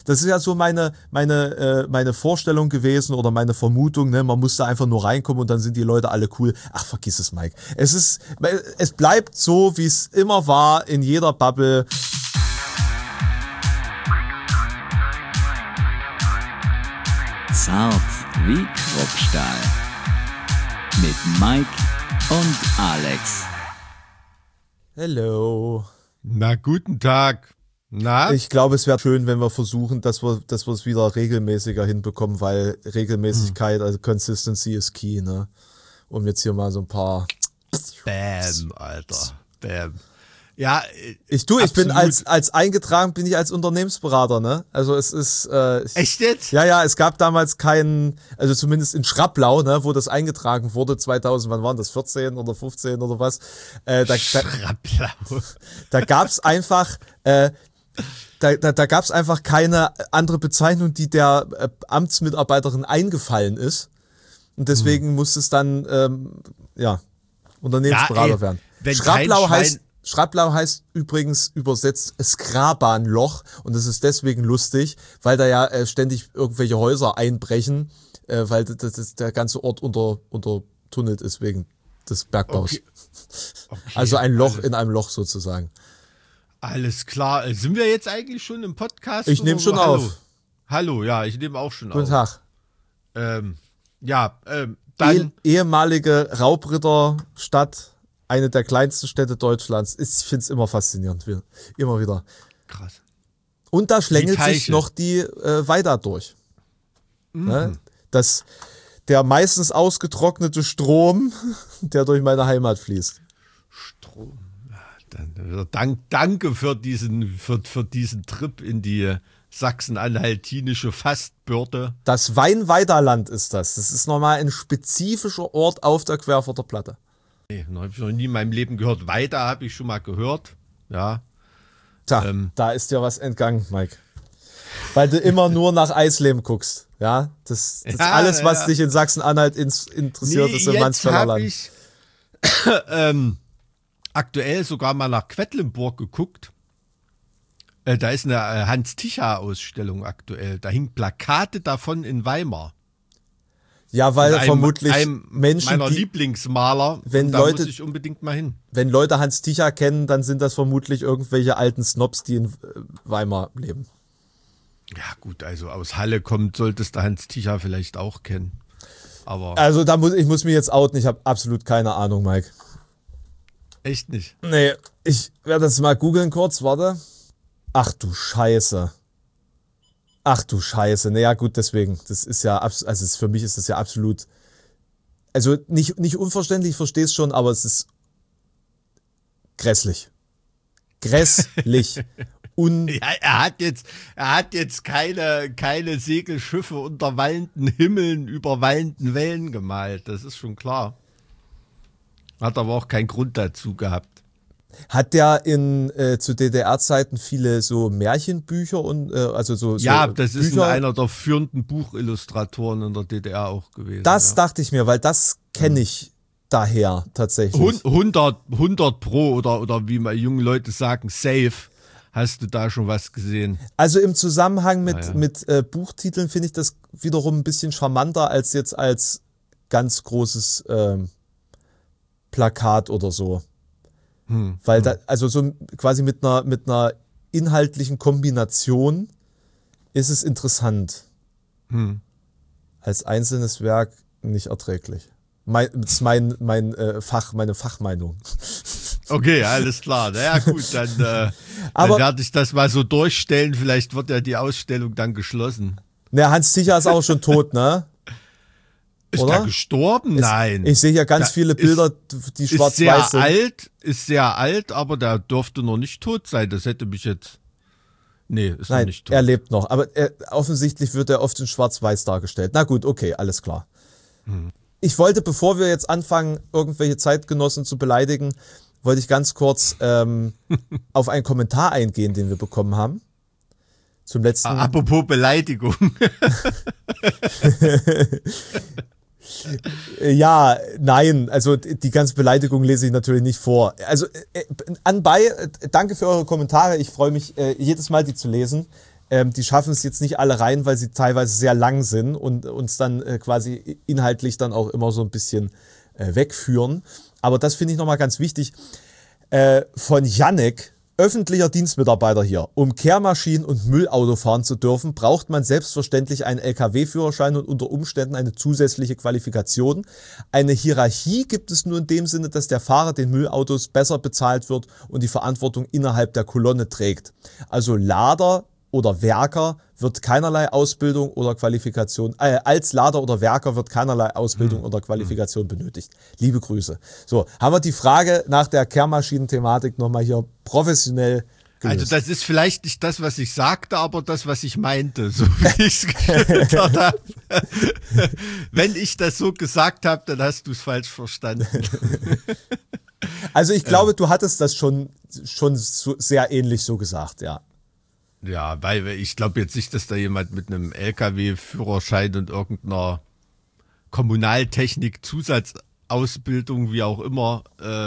Das ist ja so meine Vorstellung gewesen oder meine Vermutung, ne? Man muss da einfach nur reinkommen und dann sind die Leute alle cool. Ach, vergiss es, Mike. Es bleibt so, wie es immer war in jeder Bubble. Zart wie Kruppstahl. Mit Mike und Alex. Hello. Na, guten Tag. Na? Ich glaube, es wäre schön, wenn wir versuchen, dass wir es wieder regelmäßiger hinbekommen, weil Regelmäßigkeit, also Consistency ist key, ne? Um jetzt hier mal so ein paar... Bam, Alter. Bam. Ja, ich bin als eingetragen, bin ich als Unternehmensberater, ne? Also es ist... echt jetzt? Ja, es gab damals keinen, also zumindest in Schrapplau, ne, wo das eingetragen wurde, 2000, wann waren das, 14 oder 15 oder was? Schrapplau. Da gab's einfach... Da gab es einfach keine andere Bezeichnung, die der Amtsmitarbeiterin eingefallen ist. Und deswegen musste es dann Unternehmensberater werden. Schrapplau heißt übrigens übersetzt Skrabanloch. Und das ist deswegen lustig, weil da ja ständig irgendwelche Häuser einbrechen, weil der ganze Ort untertunnelt ist wegen des Bergbaus. Okay, also ein Loch in einem Loch sozusagen. Alles klar. Sind wir jetzt eigentlich schon im Podcast? Ich nehme schon auf. Hallo, ja, ich nehme auch schon Guten auf. Guten Tag. Dann... Ehemalige Raubritterstadt, eine der kleinsten Städte Deutschlands. Ich finde es immer faszinierend. Immer wieder. Krass. Und da schlängelt sich noch die Weida durch. Mhm. Ne? Der meistens ausgetrocknete Strom, der durch meine Heimat fließt. Strom. Danke für diesen Trip in die sachsen-anhaltinische Fastbürde. Das Weinweiderland ist das. Das ist nochmal ein spezifischer Ort auf der Querfurter Platte. Nee, habe ich noch nie in meinem Leben gehört. Weida habe ich schon mal gehört. Ja. Tja, da ist dir was entgangen, Mike. Weil du immer nur nach Eisleben guckst. Ja, das ist alles, was dich in Sachsen-Anhalt interessiert, ist im Mansfelder Land. Aktuell sogar mal nach Quedlinburg geguckt. Da ist eine Hans-Tichar-Ausstellung aktuell. Da hingen Plakate davon in Weimar. Ja, weil vermutlich Menschen, meiner Lieblingsmaler, muss ich unbedingt mal hin. Wenn Leute Hans Tichar kennen, dann sind das vermutlich irgendwelche alten Snobs, die in Weimar leben. Ja gut, also aus Halle kommt, solltest du Hans Tichar vielleicht auch kennen. Aber also ich muss mich jetzt outen, ich habe absolut keine Ahnung, Mike. Echt nicht? Nee, ich werde das mal googeln kurz, warte. Ach du Scheiße. Naja gut, deswegen. Das ist ja, also für mich ist das ja absolut, also nicht unverständlich, ich verstehe es schon, aber es ist grässlich. Grässlich. Ja, er hat jetzt keine Segelschiffe unter wallenden Himmeln über wallenden Wellen gemalt, das ist schon klar. Hat aber auch keinen Grund dazu gehabt. Hat der zu DDR-Zeiten viele so Märchenbücher und also ja, so das Bücher? Ist einer der führenden Buchillustratoren in der DDR auch gewesen. Das dachte ich mir, weil das kenne ich daher tatsächlich. 100 Pro oder wie mal junge Leute sagen, safe. Hast du da schon was gesehen? Also im Zusammenhang mit Buchtiteln finde ich das wiederum ein bisschen charmanter als jetzt als ganz großes Plakat oder so. Weil da, also so quasi mit einer inhaltlichen Kombination ist es interessant. Als einzelnes Werk nicht erträglich. Das ist meine Fachmeinung. Okay, alles klar. Naja, gut, dann werde ich das mal so durchstellen. Vielleicht wird ja die Ausstellung dann geschlossen. Na, Hans Tichar ist auch schon tot, ne? Ist der gestorben? Nein. Ich sehe ja ganz viele Bilder, die schwarz-weiß sind. Ist sehr alt, aber der dürfte noch nicht tot sein. Das hätte mich jetzt... Nee, ist noch nicht tot. Er lebt noch. Aber offensichtlich wird er oft in schwarz-weiß dargestellt. Na gut, okay, alles klar. Ich wollte, bevor wir jetzt anfangen, irgendwelche Zeitgenossen zu beleidigen, wollte ich ganz kurz auf einen Kommentar eingehen, den wir bekommen haben. Zum letzten... Apropos Beleidigung. Ja, nein, also die ganze Beleidigung lese ich natürlich nicht vor. Also danke für eure Kommentare, ich freue mich jedes Mal, die zu lesen. Die schaffen es jetzt nicht alle rein, weil sie teilweise sehr lang sind und uns dann quasi inhaltlich dann auch immer so ein bisschen wegführen. Aber das finde ich nochmal ganz wichtig. Von Jannek, öffentlicher Dienstmitarbeiter hier. Um Kehrmaschinen und Müllauto fahren zu dürfen, braucht man selbstverständlich einen LKW-Führerschein und unter Umständen eine zusätzliche Qualifikation. Eine Hierarchie gibt es nur in dem Sinne, dass der Fahrer den Müllautos besser bezahlt wird und die Verantwortung innerhalb der Kolonne trägt. Also Lader oder Werker wird keinerlei Ausbildung oder Qualifikation, als Lader oder Werker wird keinerlei Ausbildung oder Qualifikation benötigt. Liebe Grüße. So, haben wir die Frage nach der Kehrmaschinen-Thematik nochmal hier professionell gelöst. Also das ist vielleicht nicht das, was ich sagte, aber das, was ich meinte, so wie ich es geschildert habe. Wenn ich das so gesagt habe, dann hast du es falsch verstanden. Also ich glaube, du hattest das schon so sehr ähnlich so gesagt, ja. Ja, weil ich glaube jetzt nicht, dass da jemand mit einem LKW-Führerschein und irgendeiner Kommunaltechnik-Zusatzausbildung, wie auch immer,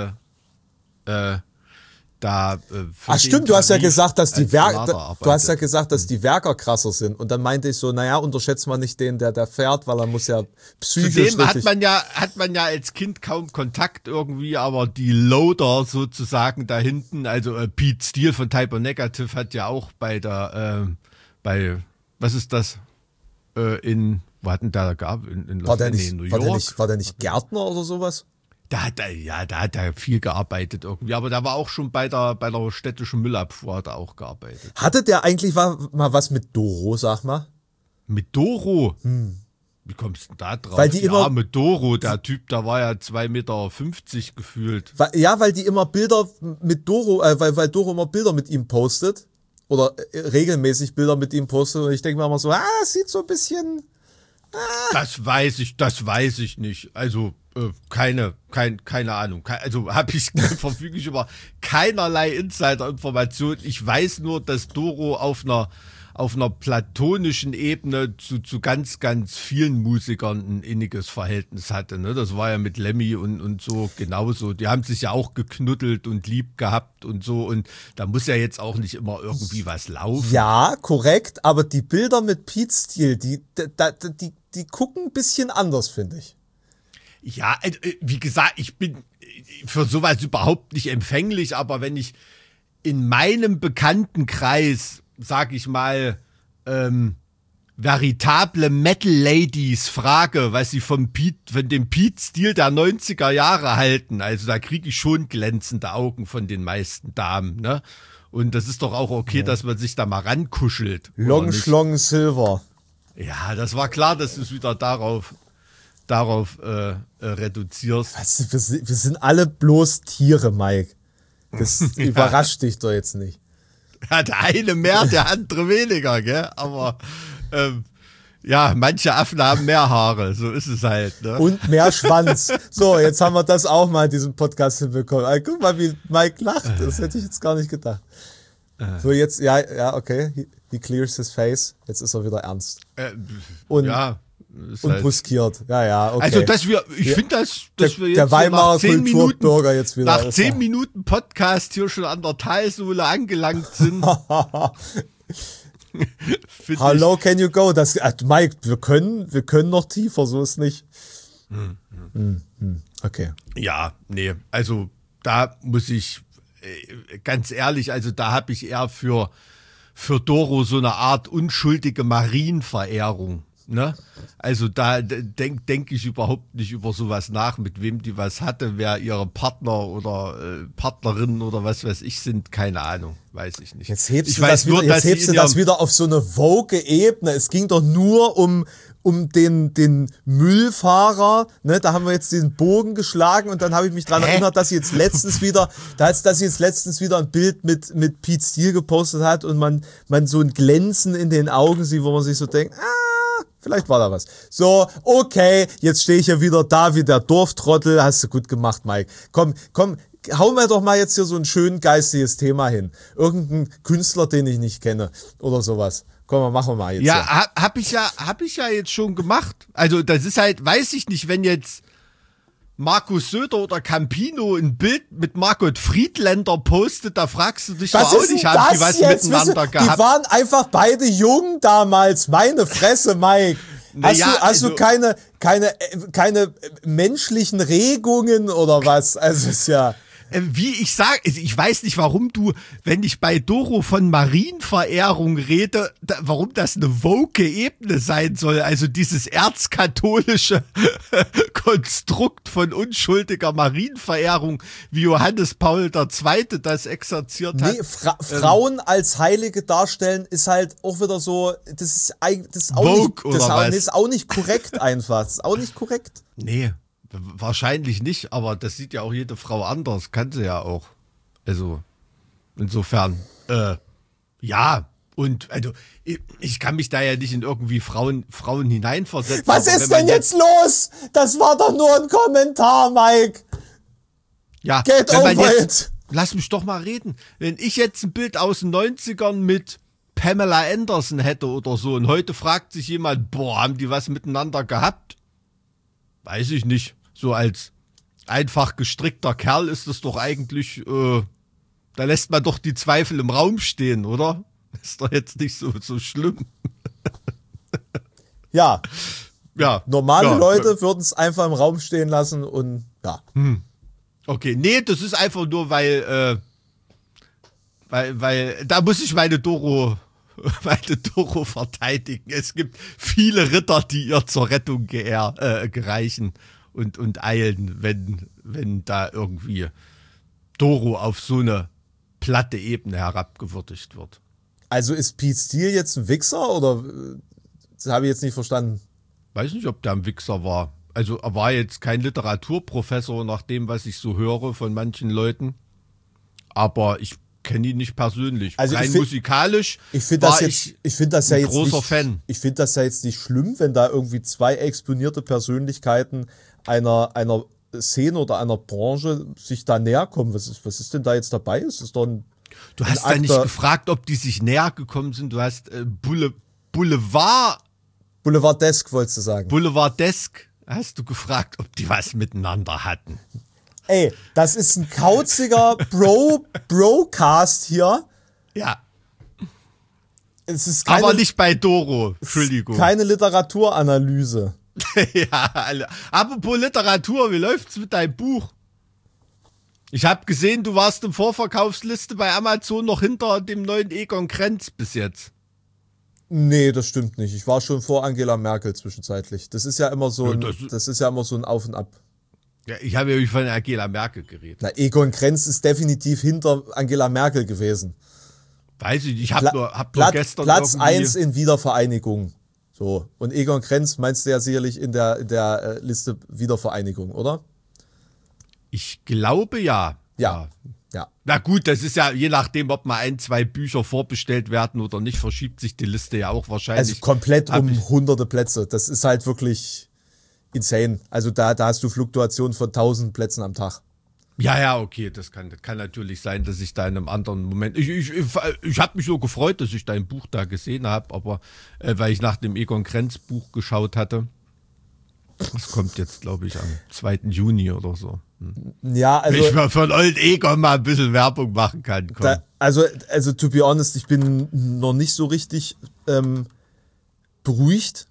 da. Ach stimmt, du hast ja gesagt, dass die Werker, du hast ja gesagt, dass die Werker krasser sind. Und dann meinte ich so, naja, unterschätzt man nicht den, der fährt, weil er muss ja psychisch. Zudem hat man ja als Kind kaum Kontakt irgendwie, aber die Loader sozusagen da hinten, also Pete Steele von Type O Negative hat ja auch bei was ist das? Wo hat denn der in New York? War der nicht Gärtner oder sowas? Da hat er viel gearbeitet irgendwie, aber da war auch schon bei der städtischen Müllabfuhr hat er auch gearbeitet. Hatte der eigentlich mal was mit Doro, sag mal? Mit Doro? Wie kommst du denn da drauf? Weil die immer, mit Doro, der Typ, da war ja 2,50 Meter gefühlt. Weil die immer Bilder mit Doro, weil Doro immer Bilder mit ihm postet oder regelmäßig Bilder mit ihm postet und ich denke mir immer so, das sieht so ein bisschen... Das weiß ich nicht. Also keine Ahnung. Also verfüge ich über keinerlei Insider-Informationen. Ich weiß nur, dass Doro auf einer platonischen Ebene zu ganz, ganz vielen Musikern ein inniges Verhältnis hatte. Ne? Das war ja mit Lemmy und so genauso. Die haben sich ja auch geknuddelt und lieb gehabt und so. Und da muss ja jetzt auch nicht immer irgendwie was laufen. Ja, korrekt. Aber die Bilder mit Pete Steele, die gucken ein bisschen anders, finde ich. Ja, wie gesagt, ich bin für sowas überhaupt nicht empfänglich. Aber wenn ich in meinem Bekanntenkreis, sag ich mal, veritable Metal-Ladies frage, was sie von dem Pete-Stil der 90er Jahre halten, also da kriege ich schon glänzende Augen von den meisten Damen, ne? Und das ist doch auch okay, dass man sich da mal rankuschelt. Long Schlong Silver. Ja, das war klar, dass du es wieder darauf reduzierst. Weißt du, wir sind alle bloß Tiere, Mike. Das überrascht dich doch jetzt nicht. Ja, der eine mehr, der andere weniger, gell? Aber ja, manche Affen haben mehr Haare, so ist es halt. Ne? Und mehr Schwanz. So, jetzt haben wir das auch mal in diesem Podcast hinbekommen. Also, guck mal, wie Mike lacht. Das hätte ich jetzt gar nicht gedacht. So, jetzt, ja, okay. He clears his face. Jetzt ist er wieder ernst. Und halt bruskiert. Ja, okay. Also, ich finde, dass wir jetzt der Weimarer nach 10 Kulturbürger jetzt wieder. Nach 10 Minuten Podcast hier schon an der Talsohle angelangt sind. How low can you go? Mike, wir können noch tiefer, so ist nicht. Okay. Ja, nee, also da muss ich ganz ehrlich, also da habe ich eher für Doro so eine Art unschuldige Marienverehrung. Ne? Also da denk ich überhaupt nicht über sowas nach, mit wem die was hatte, wer ihre Partner oder Partnerinnen oder was weiß ich sind, keine Ahnung, weiß ich nicht. Jetzt hebst du das wieder auf so eine vogue Ebene. Es ging doch nur um den Müllfahrer, ne? Da haben wir jetzt diesen Bogen geschlagen und dann habe ich mich dran erinnert, dass sie jetzt letztens wieder ein Bild mit Pete Steele gepostet hat und man so ein Glänzen in den Augen sieht, wo man sich so denkt, vielleicht war da was. So, okay, jetzt stehe ich ja wieder da wie der Dorftrottel. Hast du gut gemacht, Mike. Komm, hau mir doch mal jetzt hier so ein schön geistiges Thema hin. Irgendein Künstler, den ich nicht kenne oder sowas. Komm, machen wir mal jetzt. Ja, hab ich ja jetzt schon gemacht. Also das ist halt, weiß ich nicht, wenn jetzt Markus Söder oder Campino ein Bild mit Margot Friedländer postet, da fragst du dich doch auch nicht, haben die was miteinander gehabt? Die waren einfach beide jung damals, meine Fresse, Mike. Hast du keine menschlichen Regungen oder was? Also ist ja... Wie ich sage, ich weiß nicht, warum du, wenn ich bei Doro von Marienverehrung rede, warum das eine woke Ebene sein soll. Also dieses erzkatholische Konstrukt von unschuldiger Marienverehrung, wie Johannes Paul II. Das exerziert hat. Nee, Frauen als Heilige darstellen ist halt auch wieder so, das ist auch nicht korrekt einfach. Das ist auch nicht korrekt. Nee. Wahrscheinlich nicht, aber das sieht ja auch jede Frau anders, kann sie ja auch. Also, insofern, ja, und also ich kann mich da ja nicht in irgendwie Frauen hineinversetzen. Was ist denn jetzt los? Das war doch nur ein Kommentar, Mike. Ja, get over it. Lass mich doch mal reden. Wenn ich jetzt ein Bild aus den 90ern mit Pamela Anderson hätte oder so und heute fragt sich jemand, haben die was miteinander gehabt? Weiß ich nicht. So als einfach gestrickter Kerl ist es doch eigentlich, da lässt man doch die Zweifel im Raum stehen, oder? Ist doch jetzt nicht so schlimm. Ja. Normale Leute würden es einfach im Raum stehen lassen und ja. Okay, nee, das ist einfach nur, weil da muss ich meine Doro verteidigen. Es gibt viele Ritter, die ihr zur Rettung gereichen und eilen, wenn da irgendwie Doro auf so eine platte Ebene herabgewürdigt wird. Also ist Pete Steele jetzt ein Wichser oder das habe ich jetzt nicht verstanden? Weiß nicht, ob der ein Wichser war. Also er war jetzt kein Literaturprofessor nach dem, was ich so höre von manchen Leuten. Aber ich kenne ihn nicht persönlich. Also rein musikalisch ich finde das ja jetzt nicht schlimm, wenn da irgendwie zwei exponierte Persönlichkeiten einer Szene oder einer Branche sich da näher kommen. Was ist denn da jetzt dabei? Du hast ja nicht gefragt, ob die sich näher gekommen sind. Du hast Boulevardesk, wolltest du sagen. Boulevardesk hast du gefragt, ob die was miteinander hatten. Ey, das ist ein kauziger Brocast hier. Ja. Es ist aber nicht bei Doro, Entschuldigung. Keine Literaturanalyse. Ja, apropos Literatur, wie läuft's mit deinem Buch? Ich habe gesehen, du warst in Vorverkaufsliste bei Amazon noch hinter dem neuen Egon Krenz bis jetzt. Nee, das stimmt nicht. Ich war schon vor Angela Merkel zwischenzeitlich. Das ist ja immer so ein Auf und Ab. Ja, ich habe ja von Angela Merkel geredet. Na, Egon Krenz ist definitiv hinter Angela Merkel gewesen. Weiß ich nicht, ich hab nur gestern Platz 1 in Wiedervereinigung. So. Und Egon Krenz meinst du ja sicherlich in der Liste Wiedervereinigung, oder? Ich glaube ja. Ja. Na gut, das ist ja je nachdem, ob mal 1, 2 Bücher vorbestellt werden oder nicht, verschiebt sich die Liste ja auch wahrscheinlich. Also komplett um hunderte Plätze. Das ist halt wirklich insane. Also da hast du Fluktuationen von 1000 Plätzen am Tag. Ja, okay, das kann natürlich sein, dass ich da in einem anderen Moment. Ich habe mich so gefreut, dass ich dein Buch da gesehen habe, aber weil ich nach dem Egon Krenz Buch geschaut hatte. Das kommt jetzt, glaube ich, am 2. Juni oder so. Ja, also. Wenn ich mal von Old Egon mal ein bisschen Werbung machen kann. Also, to be honest, ich bin noch nicht so richtig beruhigt,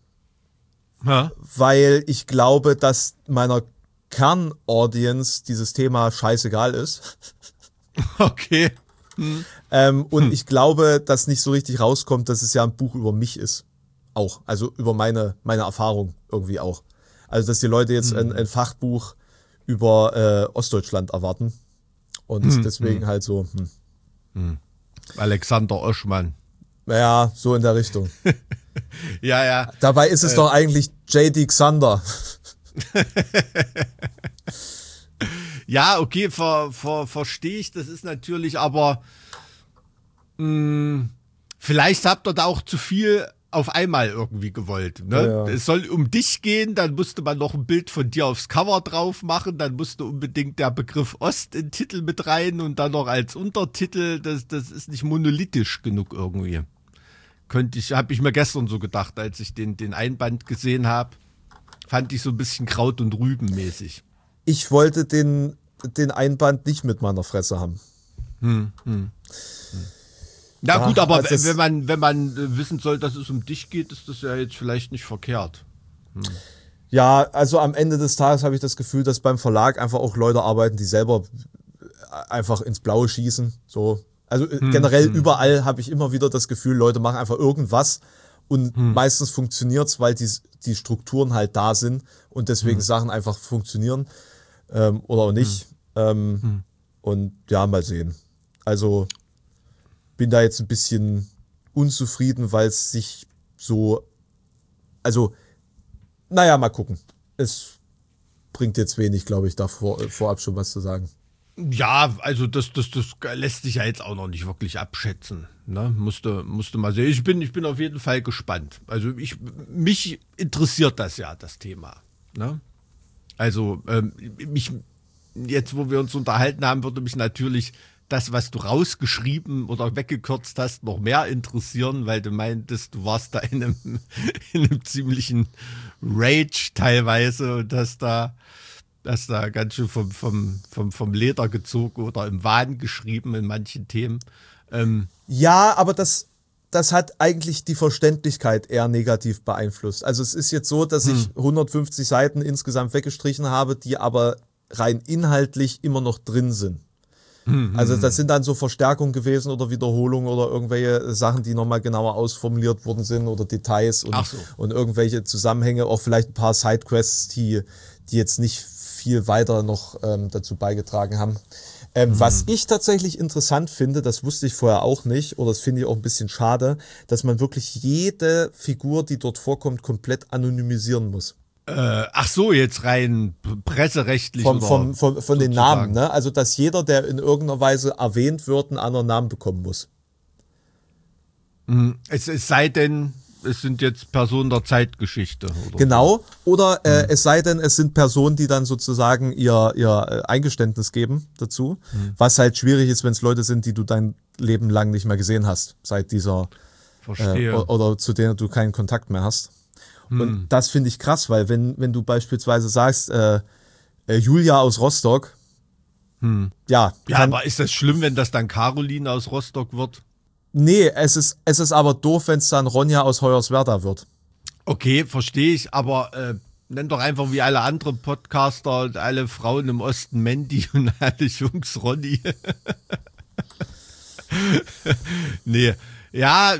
weil ich glaube, dass meiner Kernaudience dieses Thema scheißegal ist. Okay. Und ich glaube, dass nicht so richtig rauskommt, dass es ja ein Buch über mich ist. Auch. Also über meine Erfahrung irgendwie auch. Also, dass die Leute jetzt ein Fachbuch über Ostdeutschland erwarten. Und deswegen halt so. Alexander Oschmann. Ja, so in der Richtung. Ja. Dabei ist es doch eigentlich J.D. Xander. Ja, okay, verstehe ich. Das ist natürlich aber vielleicht habt ihr da auch zu viel auf einmal irgendwie gewollt. Ne? Ja. Es soll um dich gehen, dann musste man noch ein Bild von dir aufs Cover drauf machen, dann musste unbedingt der Begriff Ost in den Titel mit rein und dann noch als Untertitel. Das ist nicht monolithisch genug irgendwie. Habe ich mir gestern so gedacht, als ich den Einband gesehen habe, fand ich so ein bisschen Kraut- und Rübenmäßig. ich wollte den Einband nicht mit meiner Fresse haben. Na gut, aber also wenn man wissen soll, dass es um dich geht, ist das ja jetzt vielleicht nicht verkehrt. Ja, also am Ende des Tages habe ich das Gefühl, dass beim Verlag einfach auch Leute arbeiten, die selber einfach ins Blaue schießen. So. Also generell überall habe ich immer wieder das Gefühl, Leute machen einfach irgendwas und meistens funktioniert's, weil die Strukturen halt da sind und deswegen Sachen einfach funktionieren oder auch nicht. Und ja, mal sehen. Also bin da jetzt ein bisschen unzufrieden, weil es sich so, also naja, mal gucken. Es bringt jetzt wenig, glaube ich, da vorab schon was zu sagen. Ja, also das lässt sich ja jetzt auch noch nicht wirklich abschätzen. Ne? Musste mal sehen. Ich bin auf jeden Fall gespannt. Also mich interessiert das ja, das Thema. Ne? Also jetzt, wo wir uns unterhalten haben, würde mich natürlich das, was du rausgeschrieben oder weggekürzt hast, noch mehr interessieren, weil du meintest, du warst da in einem ziemlichen Rage teilweise und hast da ganz schön vom Leder gezogen oder im Wahn geschrieben in manchen Themen. Ja, aber das hat eigentlich die Verständlichkeit eher negativ beeinflusst. Also es ist jetzt so, dass ich 150 Seiten insgesamt weggestrichen habe, die aber rein inhaltlich immer noch drin sind. Also das sind dann so Verstärkungen gewesen oder Wiederholungen oder irgendwelche Sachen, die nochmal genauer ausformuliert worden sind oder Details und irgendwelche Zusammenhänge, auch vielleicht ein paar Sidequests, die jetzt nicht viel weiter noch dazu beigetragen haben. Was ich tatsächlich interessant finde, das wusste ich vorher auch nicht, oder das finde ich auch ein bisschen schade, dass man wirklich jede Figur, die dort vorkommt, komplett anonymisieren muss. Ach so, jetzt rein presserechtlich. Von den Namen, ne? Also, dass jeder, der in irgendeiner Weise erwähnt wird, einen anderen Namen bekommen muss. Es sei denn, es sind jetzt Personen der Zeitgeschichte. Oder genau, oder es sei denn, es sind Personen, die dann sozusagen ihr Eingeständnis geben dazu, was halt schwierig ist, wenn es Leute sind, die du dein Leben lang nicht mehr gesehen hast, seit dieser oder zu denen du keinen Kontakt mehr hast. Und das finde ich krass, weil wenn du beispielsweise sagst, Julia aus Rostock, ja, aber ist das schlimm, wenn das dann Caroline aus Rostock wird? Nee, es ist aber doof, wenn es dann Ronja aus Hoyerswerda wird. Okay, verstehe ich, aber nenn doch einfach wie alle anderen Podcaster und alle Frauen im Osten Mandy und alle Jungs Ronny. Nee, ja,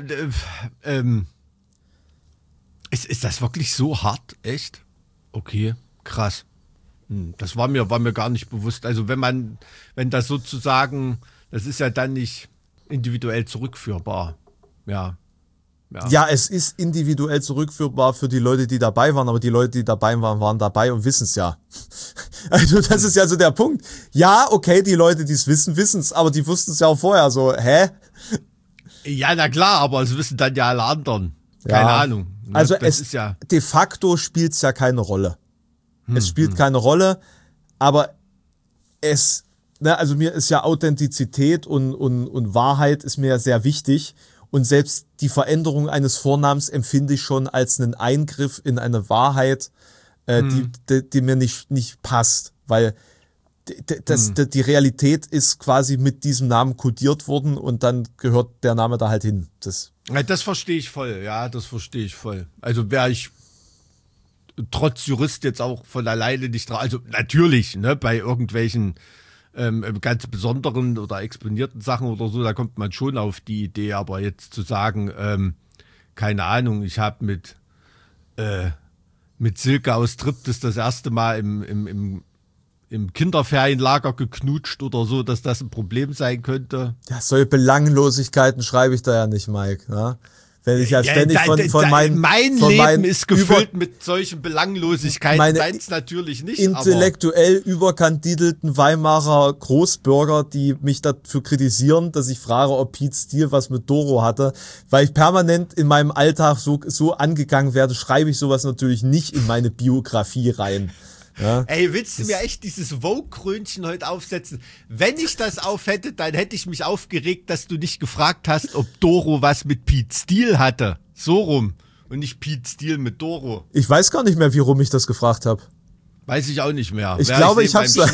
ist das wirklich so hart? Echt? Okay, krass. Das war mir gar nicht bewusst. Also wenn das sozusagen, das ist ja dann nicht individuell zurückführbar. Ja, es ist individuell zurückführbar für die Leute, die dabei waren, aber die Leute, die dabei waren, waren dabei und wissen es ja. Also das ist ja so der Punkt. Ja, okay, die Leute, die es wissen es, aber die wussten es ja auch vorher. So, hä? Ja, na klar, aber es wissen dann ja alle anderen. Keine Ahnung. Ne? Also de facto spielt es ja keine Rolle. Es spielt keine Rolle, aber also mir ist ja Authentizität und Wahrheit ist mir sehr wichtig. Und selbst die Veränderung eines Vornamens empfinde ich schon als einen Eingriff in eine Wahrheit, die mir nicht passt. Weil die Realität ist quasi mit diesem Namen kodiert worden und dann gehört der Name da halt hin. Das verstehe ich voll, ja, das verstehe ich voll. Also wäre ich trotz Jurist jetzt auch von alleine nicht drauf, also natürlich, ne, bei irgendwelchen ganz besonderen oder exponierten Sachen oder so, da kommt man schon auf die Idee, aber jetzt zu sagen, keine Ahnung, ich habe mit Silke aus Triptis das erste Mal im Kinderferienlager geknutscht oder so, dass das ein Problem sein könnte. Ja, solche Belanglosigkeiten schreibe ich da ja nicht, Mike. Ja? Wenn ich ja ständig von meinen... Mein Leben ist gefüllt mit solchen Belanglosigkeiten, deins natürlich nicht. Intellektuell überkandidelten Weimarer Großbürger, die mich dafür kritisieren, dass ich frage, ob Pete Steele was mit Doro hatte. Weil ich permanent in meinem Alltag so angegangen werde, schreibe ich sowas natürlich nicht in meine Biografie rein. Ja. Ey, willst du mir echt dieses Vogue-Krönchen heute aufsetzen? Wenn ich das auf hätte, dann hätte ich mich aufgeregt, dass du nicht gefragt hast, ob Doro was mit Pete Steele hatte. So rum. Und nicht Pete Steele mit Doro. Ich weiß gar nicht mehr, wie rum ich das gefragt habe. Weiß ich auch nicht mehr. Ich glaube, ich hab's.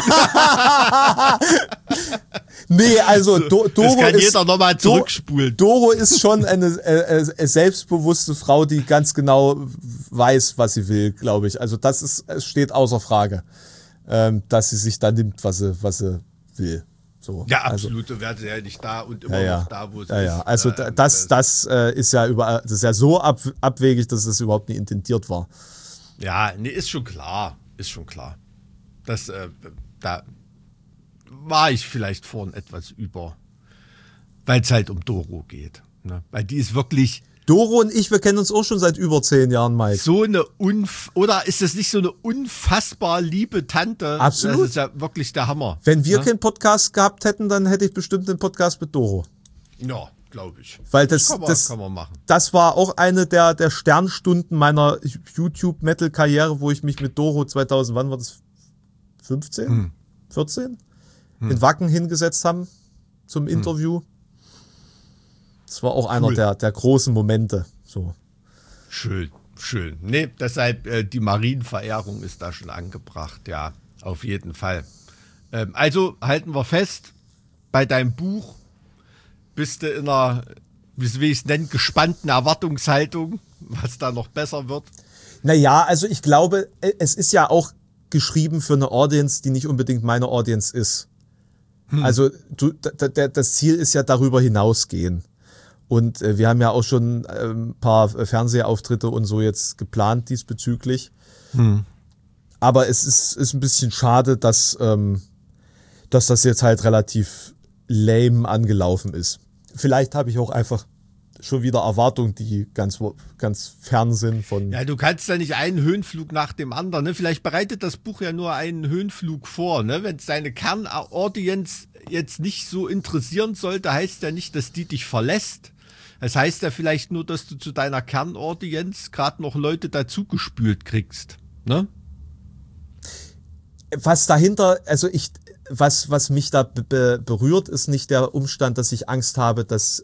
Nee, also Doro das kann jeder nochmal zurückspulen. Doro ist schon eine selbstbewusste Frau, die ganz genau weiß, was sie will, glaube ich. Also es steht außer Frage, dass sie sich da nimmt, was sie will. So, ja, absolut. Du wärst ja nicht da und immer noch da, wo es ist. Ja. Also das ist ja überall, das ist ja so abwegig, dass das überhaupt nicht intendiert war. Ja, nee, ist schon klar. Das, da war ich vielleicht vorhin etwas über, weil es halt um Doro geht. Ne? Weil die ist wirklich... Doro und ich, wir kennen uns auch schon seit über 10 Jahren, Mike. So eine oder ist das nicht so eine unfassbar liebe Tante? Absolut. Das ist ja wirklich der Hammer. Wenn wir keinen Podcast gehabt hätten, dann hätte ich bestimmt einen Podcast mit Doro. Ja, glaube ich. Weil das kann man machen. Das war auch eine der Sternstunden meiner YouTube-Metal-Karriere, wo ich mich mit Doro 2000, wann war das? 15? 14? In Wacken hingesetzt haben zum Interview. Das war auch einer der großen Momente. So. Schön. Nee, deshalb die Marienverehrung ist da schon angebracht. Ja, auf jeden Fall. Also halten wir fest, bei deinem Buch bist du in einer, wie will ich es nennen, gespannten Erwartungshaltung, was da noch besser wird. Naja, also ich glaube, es ist ja auch geschrieben für eine Audience, die nicht unbedingt meine Audience ist. Also das Ziel ist ja darüber hinausgehen. Und wir haben ja auch schon ein paar Fernsehauftritte und so jetzt geplant diesbezüglich. Aber es ist ein bisschen schade, dass das jetzt halt relativ lame angelaufen ist. Vielleicht habe ich auch einfach schon wieder Erwartungen, die ganz fern sind von... Ja, du kannst ja nicht einen Höhenflug nach dem anderen. Ne? Vielleicht bereitet das Buch ja nur einen Höhenflug vor. Ne? Wenn es deine Kernaudience jetzt nicht so interessieren sollte, heißt ja nicht, dass die dich verlässt. Das heißt ja vielleicht nur, dass du zu deiner Kernaudience gerade noch Leute dazugespült kriegst. Ne? Was dahinter, also was mich da berührt, ist nicht der Umstand, dass ich Angst habe, dass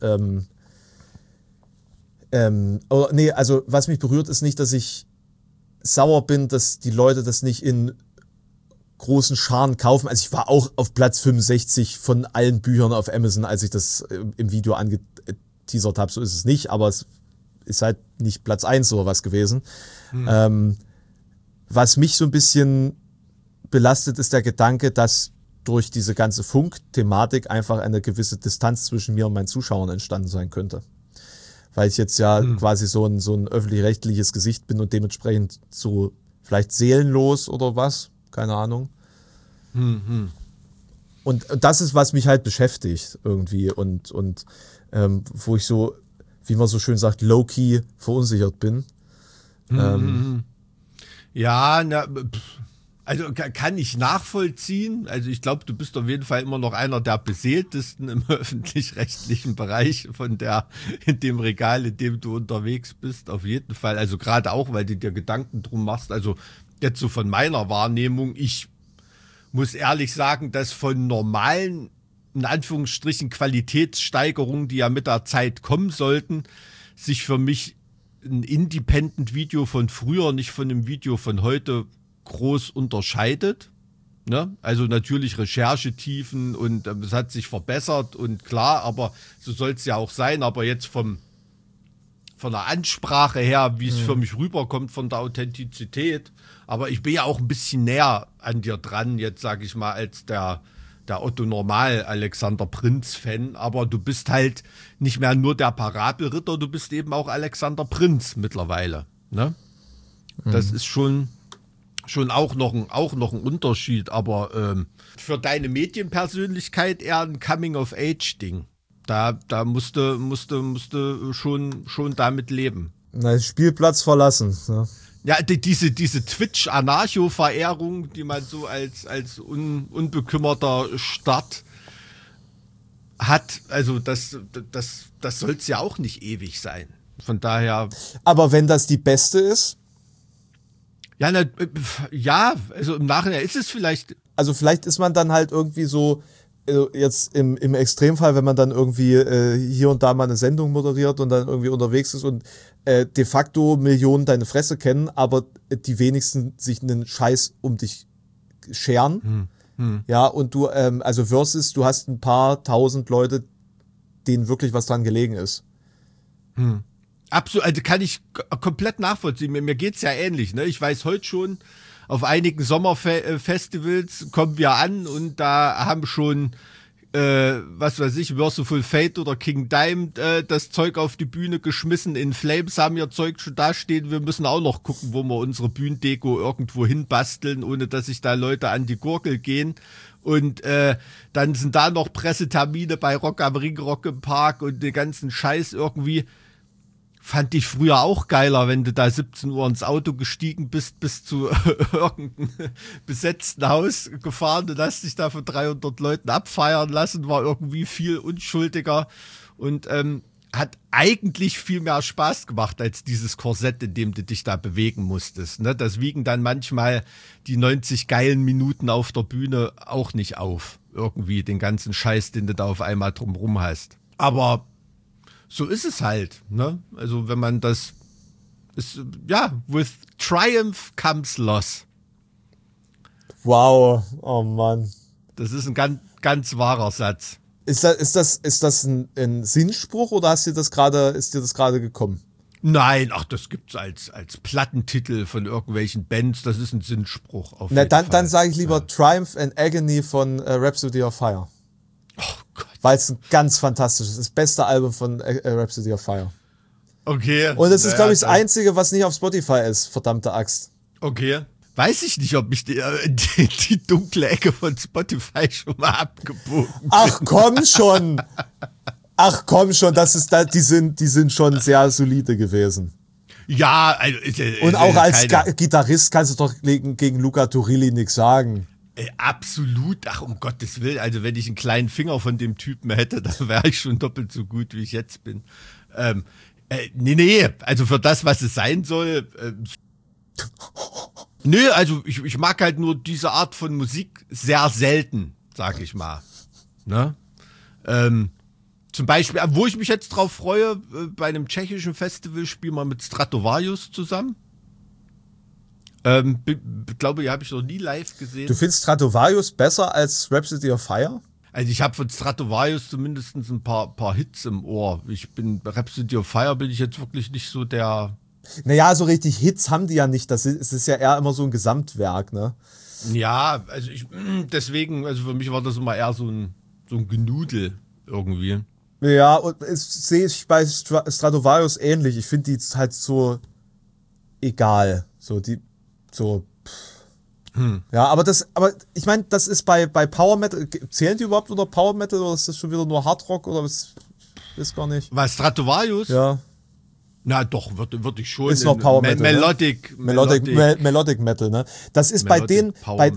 was mich berührt, ist nicht, dass ich sauer bin, dass die Leute das nicht in großen Scharen kaufen. Also ich war auch auf Platz 65 von allen Büchern auf Amazon, als ich das im Video angeteasert habe. So ist es nicht, aber es ist halt nicht Platz 1 oder was gewesen. Was mich so ein bisschen belastet, ist der Gedanke, dass durch diese ganze Funk-Thematik einfach eine gewisse Distanz zwischen mir und meinen Zuschauern entstanden sein könnte. Weil ich jetzt ja quasi so ein öffentlich-rechtliches Gesicht bin und dementsprechend so vielleicht seelenlos oder was, keine Ahnung. Und das ist, was mich halt beschäftigt irgendwie und wo ich so, wie man so schön sagt, low-key verunsichert bin. Ja, also kann ich nachvollziehen. Also ich glaube, du bist auf jeden Fall immer noch einer der beseeltesten im öffentlich-rechtlichen Bereich in dem Regal, in dem du unterwegs bist. Auf jeden Fall. Also gerade auch, weil du dir Gedanken drum machst. Also jetzt so von meiner Wahrnehmung. Ich muss ehrlich sagen, dass von normalen, in Anführungsstrichen, Qualitätssteigerungen, die ja mit der Zeit kommen sollten, sich für mich ein Independent-Video von früher nicht von einem Video von heute groß unterscheidet. Ne? Also natürlich Recherchetiefen und es hat sich verbessert und klar, aber so soll es ja auch sein. Aber jetzt von der Ansprache her, wie es für mich rüberkommt, von der Authentizität. Aber ich bin ja auch ein bisschen näher an dir dran, jetzt sage ich mal, als der Otto Normal Alexander Prinz-Fan. Aber du bist halt nicht mehr nur der Parabelritter, du bist eben auch Alexander Prinz mittlerweile. Ne? Das ist schon auch noch ein Unterschied, aber für deine Medienpersönlichkeit eher ein Coming-of-Age-Ding. Da musste schon damit leben. Na, Spielplatz verlassen. Ne? Ja, diese Twitch-Anarcho-Verehrung, die man so als unbekümmerter Start hat, also das soll es ja auch nicht ewig sein. Von daher. Aber wenn das die beste ist? Ja, also im Nachhinein ist es vielleicht. Also vielleicht ist man dann halt irgendwie so jetzt im Extremfall, wenn man dann irgendwie hier und da mal eine Sendung moderiert und dann irgendwie unterwegs ist und de facto Millionen deine Fresse kennen, aber die wenigsten sich einen Scheiß um dich scheren. Ja, und du, also versus, du hast ein paar tausend Leute, denen wirklich was dran gelegen ist. Absolut, also kann ich komplett nachvollziehen. Mir geht's ja ähnlich, ne? Ich weiß heute schon, auf einigen Sommerfestivals kommen wir an und da haben schon, was weiß ich, Merciful Fate oder King Diamond das Zeug auf die Bühne geschmissen. In Flames haben ihr Zeug schon da stehen. Wir müssen auch noch gucken, wo wir unsere Bühnendeko irgendwo hin basteln, ohne dass sich da Leute an die Gurgel gehen. Und dann sind da noch Pressetermine bei Rock am Ring, Rock im Park und den ganzen Scheiß irgendwie. Fand ich früher auch geiler, wenn du da 17 Uhr ins Auto gestiegen bist, bis zu irgendeinem besetzten Haus gefahren und hast dich da von 300 Leuten abfeiern lassen, war irgendwie viel unschuldiger und hat eigentlich viel mehr Spaß gemacht als dieses Korsett, in dem du dich da bewegen musstest. Ne? Das wiegen dann manchmal die 90 geilen Minuten auf der Bühne auch nicht auf. Irgendwie den ganzen Scheiß, den du da auf einmal drumrum hast. Aber so ist es halt, ne? Also wenn man das ist, ja, with triumph comes loss. Wow, oh Mann. Das ist ein ganz, ganz wahrer Satz. Ist das ein Sinnspruch oder ist dir das gerade gekommen? Nein, ach, das gibt's als Plattentitel von irgendwelchen Bands, das ist ein Sinnspruch auf jeden Fall. Dann sage ich lieber Triumph and Agony von Rhapsody of Fire. Oh Gott. Weil es ein ganz fantastisches, das beste Album von Rhapsody of Fire. Okay. Und es ist, glaube ich, das Einzige, was nicht auf Spotify ist, verdammte Axt. Okay. Weiß ich nicht, ob ich die dunkle Ecke von Spotify schon mal abgebogen bin. Ach komm schon, die sind schon sehr solide gewesen. Ja, also, und auch als Gitarrist kannst du doch gegen Luca Turilli nichts sagen. Absolut, ach um Gottes Willen, also wenn ich einen kleinen Finger von dem Typen hätte, dann wäre ich schon doppelt so gut, wie ich jetzt bin. Nee, also für das, was es sein soll, nee, also ich mag halt nur diese Art von Musik sehr selten, sag ich mal. Ne? Zum Beispiel, wo ich mich jetzt drauf freue, bei einem tschechischen Festival spielen wir mit Stratovarius zusammen. Glaube ich, habe ich noch nie live gesehen. Du findest Stratovarius besser als Rhapsody of Fire? Also ich habe von Stratovarius zumindest ein paar Hits im Ohr. Rhapsody of Fire bin ich jetzt wirklich nicht so der... Naja, so richtig Hits haben die ja nicht. Es ist ja eher immer so ein Gesamtwerk, ne? Ja, also deswegen, also für mich war das immer eher so ein Genudel irgendwie. Ja, und es sehe ich bei Stratovarius ähnlich. Ich finde die halt so egal. Ja, aber ich meine, das ist bei Power Metal, zählen die überhaupt unter Power Metal oder ist das schon wieder nur Hard Rock oder ist gar nicht? Was, Stratovarius? Ja. Na doch, würde ich schon. Ist noch Power Metal. Melodic Metal, ne? Das ist bei diesen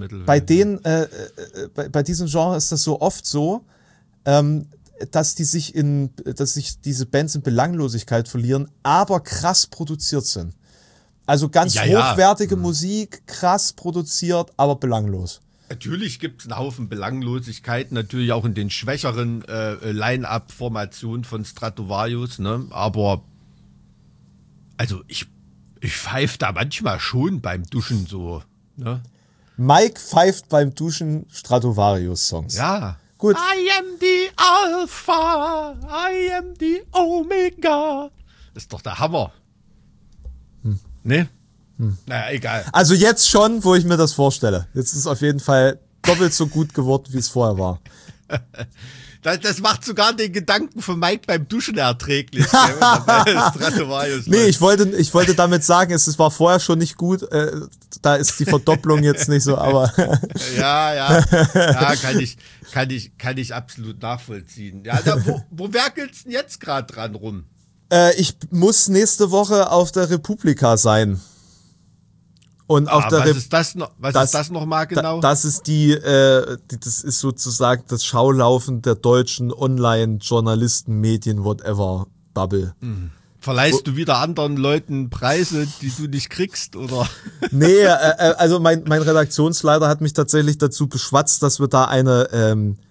Genres ist das so oft so, dass sich diese Bands in Belanglosigkeit verlieren, aber krass produziert sind. Also ganz hochwertige Musik, krass produziert, aber belanglos. Natürlich gibt es einen Haufen Belanglosigkeit, natürlich auch in den schwächeren Line-Up-Formationen von Stratovarius, ne? Aber also ich pfeife da manchmal schon beim Duschen so, ne? Mike pfeift beim Duschen Stratovarius-Songs. Ja. Gut. I am the Alpha, I am the Omega. Das ist doch der Hammer. Ne? Naja, egal. Also jetzt schon, wo ich mir das vorstelle. Jetzt ist es auf jeden Fall doppelt so gut geworden, wie es vorher war. Das macht sogar den Gedanken von Mike beim Duschen erträglich. Nee, ich wollte damit sagen, es war vorher schon nicht gut. Da ist die Verdopplung jetzt nicht so, aber. Ja, kann ich absolut nachvollziehen. Ja, wo werkelst du denn jetzt gerade dran rum? Ich muss nächste Woche auf der Republika sein. Und auf der was ist das nochmal genau? Das ist das ist sozusagen das Schaulaufen der deutschen Online-Journalisten, Medien, whatever, Bubble. Verleihst du wieder anderen Leuten Preise, die du nicht kriegst, oder? Nee, also mein Redaktionsleiter hat mich tatsächlich dazu beschwatzt, dass wir da eine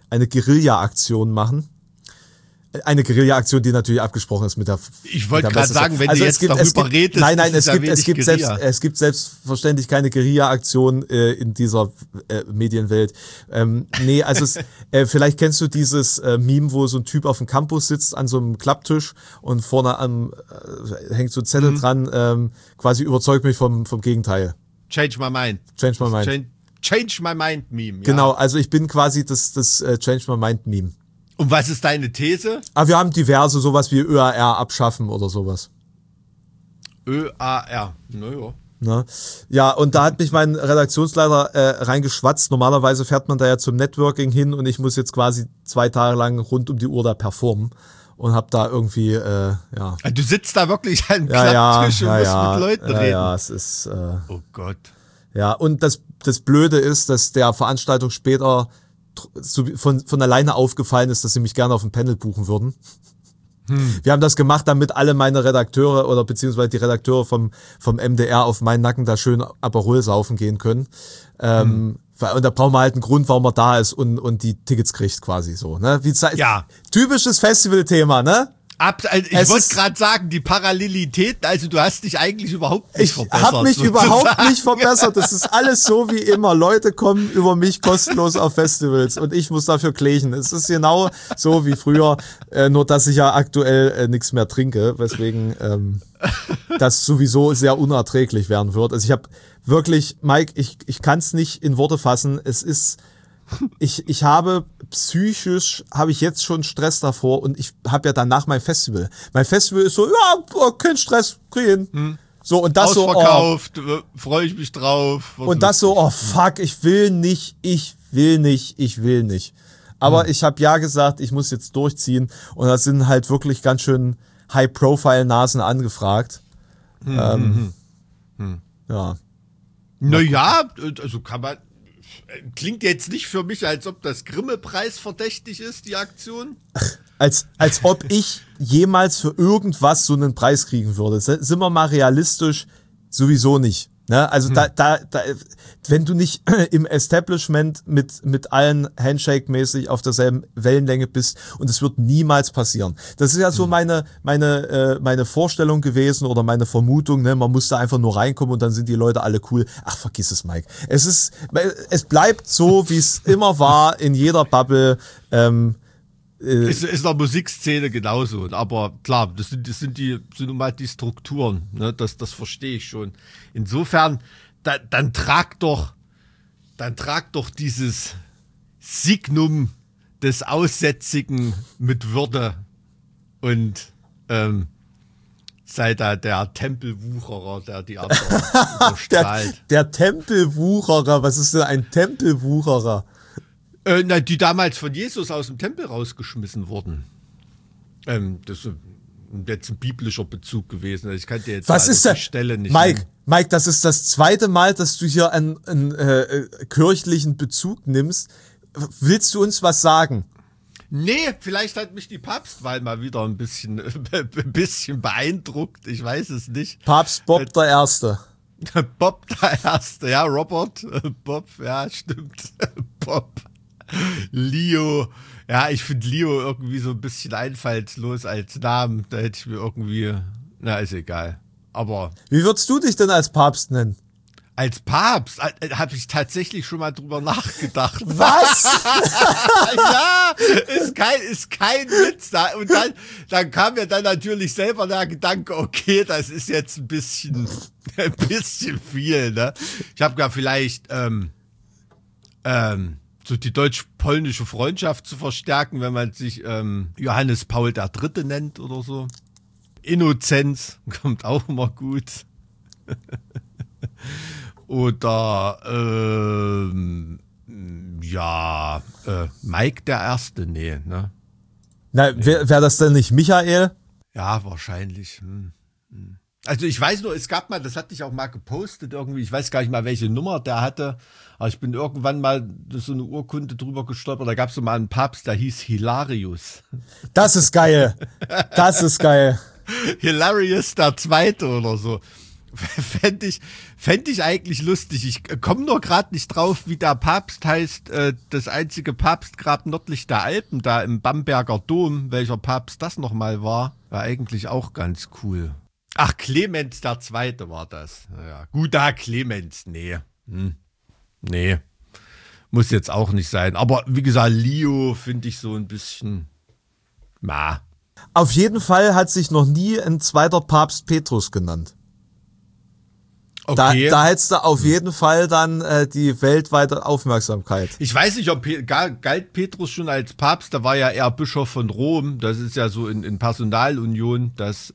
eine Guerilla-Aktion machen. Eine Guerilla-Aktion, die natürlich abgesprochen ist mit der. Ich wollte gerade sagen, wenn du jetzt darüber redest, nein, es gibt selbstverständlich keine Guerilla-Aktion in dieser Medienwelt. Nee, also vielleicht kennst du dieses Meme, wo so ein Typ auf dem Campus sitzt an so einem Klapptisch und vorne hängt so ein Zettel dran, quasi überzeugt mich vom Gegenteil. Change my mind. Change my mind. Change my mind Meme. Ja. Genau, also ich bin quasi das Change my mind Meme. Und was ist deine These? Aber wir haben diverse, sowas wie ÖAR abschaffen oder sowas. ÖAR, naja. Ne? Ja, und da hat mich mein Redaktionsleiter reingeschwatzt. Normalerweise fährt man da ja zum Networking hin und ich muss jetzt quasi 2 Tage lang rund um die Uhr da performen und hab da irgendwie, ja. Du sitzt da wirklich an einem Klapptisch und musst mit Leuten reden. Ja, es ist, oh Gott. Ja, und das Blöde ist, dass der Veranstaltung später von alleine aufgefallen ist, dass sie mich gerne auf ein Panel buchen würden. Wir haben das gemacht, damit alle meine Redakteure oder beziehungsweise die Redakteure vom MDR auf meinen Nacken da schön Aperol saufen gehen können. Und da brauchen wir halt einen Grund, warum man da ist und die Tickets kriegt quasi so. Ne? Ja. Typisches Festivalthema, ne? Ich wollte gerade sagen, die Parallelitäten, also du hast dich eigentlich überhaupt nicht verbessert. Ich habe mich überhaupt nicht verbessert. Das ist alles so wie immer. Leute kommen über mich kostenlos auf Festivals und ich muss dafür klächen. Es ist genau so wie früher, nur dass ich ja aktuell nichts mehr trinke, weswegen das sowieso sehr unerträglich werden wird. Also ich habe wirklich, Mike, ich kann es nicht in Worte fassen. Es ist... Ich habe psychisch jetzt schon Stress davor und ich habe ja danach mein Festival. Mein Festival ist so, ja, kein Stress, kriegen. So, und das ausverkauft, freue ich mich drauf. Und das so, oh fuck, ich will nicht. Aber ich habe ja gesagt, ich muss jetzt durchziehen und da sind halt wirklich ganz schön High-Profile-Nasen angefragt. Ja. Naja, also kann man. Klingt jetzt nicht für mich, als ob das Grimme-Preis verdächtig ist, die Aktion. Als ob ich jemals für irgendwas so einen Preis kriegen würde. Sind wir mal realistisch, sowieso nicht. Ne? Also wenn du nicht im Establishment mit allen Handshake-mäßig auf derselben Wellenlänge bist, und es wird niemals passieren. Das ist ja so meine Vorstellung gewesen oder meine Vermutung, ne? Man muss da einfach nur reinkommen und dann sind die Leute alle cool. Ach, vergiss es, Mike. Es bleibt so, wie es immer war in jeder Bubble. Ist in der Musikszene genauso, aber klar, das sind nun mal die Strukturen, ne? Das verstehe ich schon. Insofern, dann trag doch dieses Signum des Aussätzigen mit Würde und sei da der Tempelwucherer, der die anderen überstrahlt. Der Tempelwucherer, was ist denn ein Tempelwucherer? Die damals von Jesus aus dem Tempel rausgeschmissen wurden. Das ist jetzt ein biblischer Bezug gewesen. Ich kann dir jetzt die Stelle nicht Mike, das ist das 2. Mal, dass du hier einen kirchlichen Bezug nimmst. Willst du uns was sagen? Nee, vielleicht hat mich die Papstwahl mal wieder ein bisschen beeindruckt. Ich weiß es nicht. Papst Bob der Erste. Bob der Erste, ja, Robert. Bob, ja, stimmt. Bob. Leo, ja, ich finde Leo irgendwie so ein bisschen einfallslos als Namen. Da hätte ich mir irgendwie, ist egal. Aber. Wie würdest du dich denn als Papst nennen? Als Papst habe ich tatsächlich schon mal drüber nachgedacht. Was? Ja, ist kein Witz. Und dann kam mir dann natürlich selber der Gedanke, okay, das ist jetzt ein bisschen viel, ne? Ich habe gar vielleicht so die deutsch-polnische Freundschaft zu verstärken, wenn man sich Johannes Paul III. Nennt oder so. Innozenz kommt auch immer gut. Oder Mike der Erste, nee, ne? Na, wär das denn nicht Michael? Ja, wahrscheinlich. Also ich weiß nur, es gab mal, das hatte ich auch mal gepostet irgendwie, ich weiß gar nicht mal, welche Nummer der hatte, aber ich bin irgendwann mal so eine Urkunde drüber gestolpert, da gab es so mal einen Papst, der hieß Hilarius. Das ist geil. Das ist geil. Hilarius der Zweite oder so. Fänd ich eigentlich lustig. Ich komme nur gerade nicht drauf, wie der Papst heißt. Das einzige Papstgrab nördlich der Alpen, da im Bamberger Dom. Welcher Papst das nochmal war eigentlich auch ganz cool. Ach, Clemens II. War das. Ja, guter Clemens. Nee. Nee. Muss jetzt auch nicht sein. Aber wie gesagt, Leo finde ich so ein bisschen... Auf jeden Fall hat sich noch nie ein zweiter Papst Petrus genannt. Okay. Da hättest du auf jeden Fall dann die weltweite Aufmerksamkeit. Ich weiß nicht, ob galt Petrus schon als Papst, da war ja eher Bischof von Rom. Das ist ja so in Personalunion das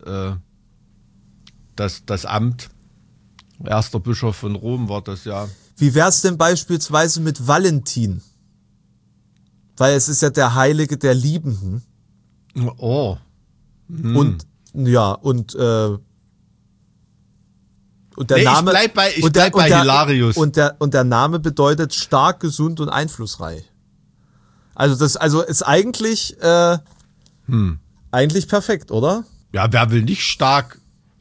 Amt. Erster Bischof von Rom war das ja. Wie wär's denn beispielsweise mit Valentin? Weil es ist ja der Heilige der Liebenden. Oh. Und der Name. Ich bleib bei Hilarius. Und der Name bedeutet stark, gesund und einflussreich. Also ist eigentlich perfekt, oder? Ja, wer will nicht stark,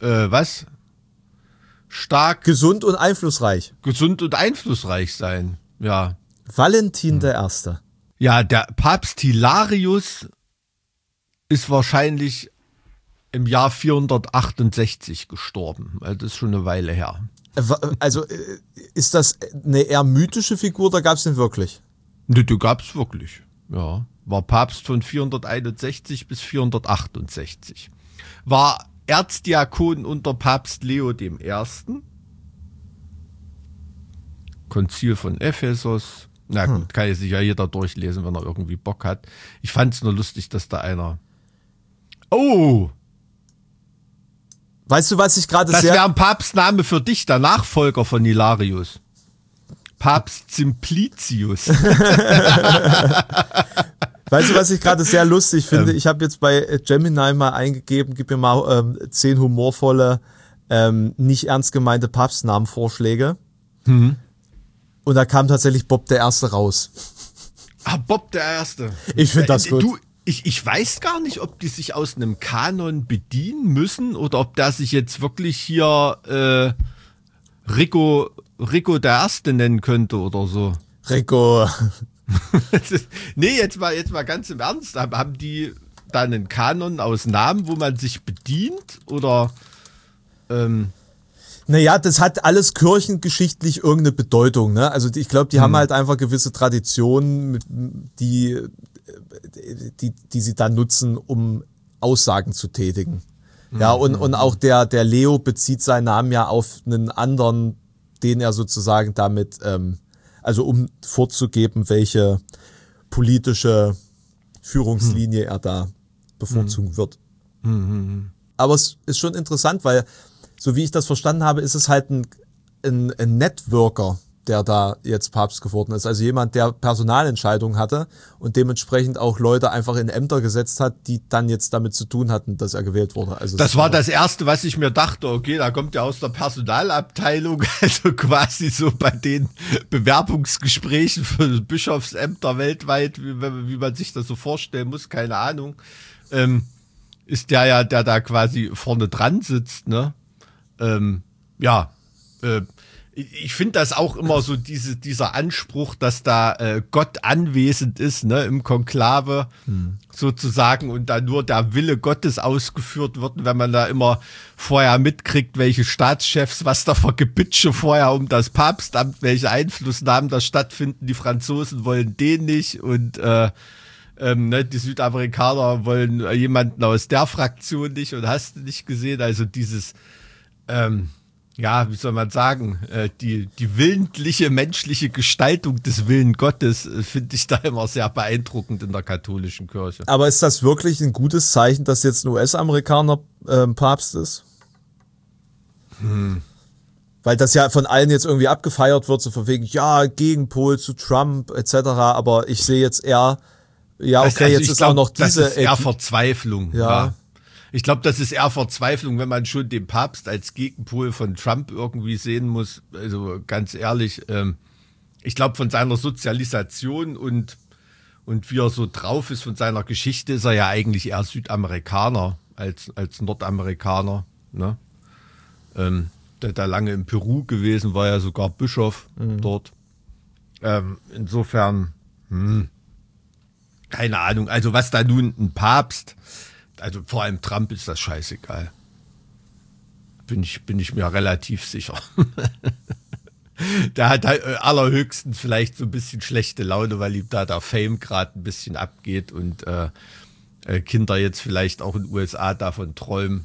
Stark, gesund und einflussreich. Gesund und einflussreich sein, ja. Valentin der Erste. Ja, der Papst Hilarius ist wahrscheinlich im Jahr 468 gestorben. Also das ist schon eine Weile her. Also ist das eine eher mythische Figur oder gab es den wirklich? Ne, die gab es wirklich, ja. War Papst von 461 bis 468. War Erzdiakon unter Papst Leo I. Konzil von Ephesus. Na gut, kann sich ja jeder durchlesen, wenn er irgendwie Bock hat. Ich fand es nur lustig, dass da einer... Oh! Weißt du, was ich gerade Das wäre ein Papstname für dich, der Nachfolger von Hilarius. Papst Simplicius. Weißt du, was ich gerade sehr lustig finde? Ich habe jetzt bei Gemini mal eingegeben, gib mir mal 10 humorvolle, nicht ernst gemeinte Papstnamenvorschläge. Und da kam tatsächlich Bob der Erste raus. Ah, Bob der Erste. Ich finde das gut. Ich weiß gar nicht, ob die sich aus einem Kanon bedienen müssen oder ob der sich jetzt wirklich hier Rico der Erste nennen könnte oder so. Rico. Nee, jetzt mal ganz im Ernst. Haben die da einen Kanon aus Namen, wo man sich bedient? Oder Naja, das hat alles kirchengeschichtlich irgendeine Bedeutung, ne? Also ich glaube, die haben halt einfach gewisse Traditionen, die sie dann nutzen, um Aussagen zu tätigen. Ja, und auch der Leo bezieht seinen Namen ja auf einen anderen, den er sozusagen damit, also um vorzugeben, welche politische Führungslinie er da bevorzugen wird. Aber es ist schon interessant, weil, so wie ich das verstanden habe, ist es halt ein Networker, der da jetzt Papst geworden ist. Also jemand, der Personalentscheidungen hatte und dementsprechend auch Leute einfach in Ämter gesetzt hat, die dann jetzt damit zu tun hatten, dass er gewählt wurde. Also das war das Erste, was ich mir dachte, okay, da kommt ja aus der Personalabteilung, also quasi so bei den Bewerbungsgesprächen für Bischofsämter weltweit, wie man sich das so vorstellen muss, keine Ahnung, ist der da quasi vorne dran sitzt, ne? Ich finde das auch immer so dieser Anspruch, dass da Gott anwesend ist, ne, im Konklave sozusagen und da nur der Wille Gottes ausgeführt wird, wenn man da immer vorher mitkriegt, welche Staatschefs, was da für Gebitsche vorher um das Papstamt, welche Einflussnahmen da stattfinden. Die Franzosen wollen den nicht und die Südamerikaner wollen jemanden aus der Fraktion nicht und hast du nicht gesehen. Also dieses wie soll man sagen, die willentliche menschliche Gestaltung des Willen Gottes finde ich da immer sehr beeindruckend in der katholischen Kirche. Aber ist das wirklich ein gutes Zeichen, dass jetzt ein US-Amerikaner Papst ist? Weil das ja von allen jetzt irgendwie abgefeiert wird, so von wegen, ja, Gegenpol zu Trump etc. Aber ich sehe jetzt eher, jetzt ist auch noch diese... Das ist eher Verzweiflung, ja. Ich glaube, das ist eher Verzweiflung, wenn man schon den Papst als Gegenpol von Trump irgendwie sehen muss. Also ganz ehrlich, ich glaube, von seiner Sozialisation und wie er so drauf ist, von seiner Geschichte, ist er ja eigentlich eher Südamerikaner als Nordamerikaner. Ne? der da lange in Peru gewesen, war ja sogar Bischof dort. Insofern, keine Ahnung. Also was da nun ein Papst, also vor allem Trump ist das scheißegal. Bin ich mir relativ sicher. Der hat allerhöchstens vielleicht so ein bisschen schlechte Laune, weil ihm da der Fame gerade ein bisschen abgeht und Kinder jetzt vielleicht auch in den USA davon träumen,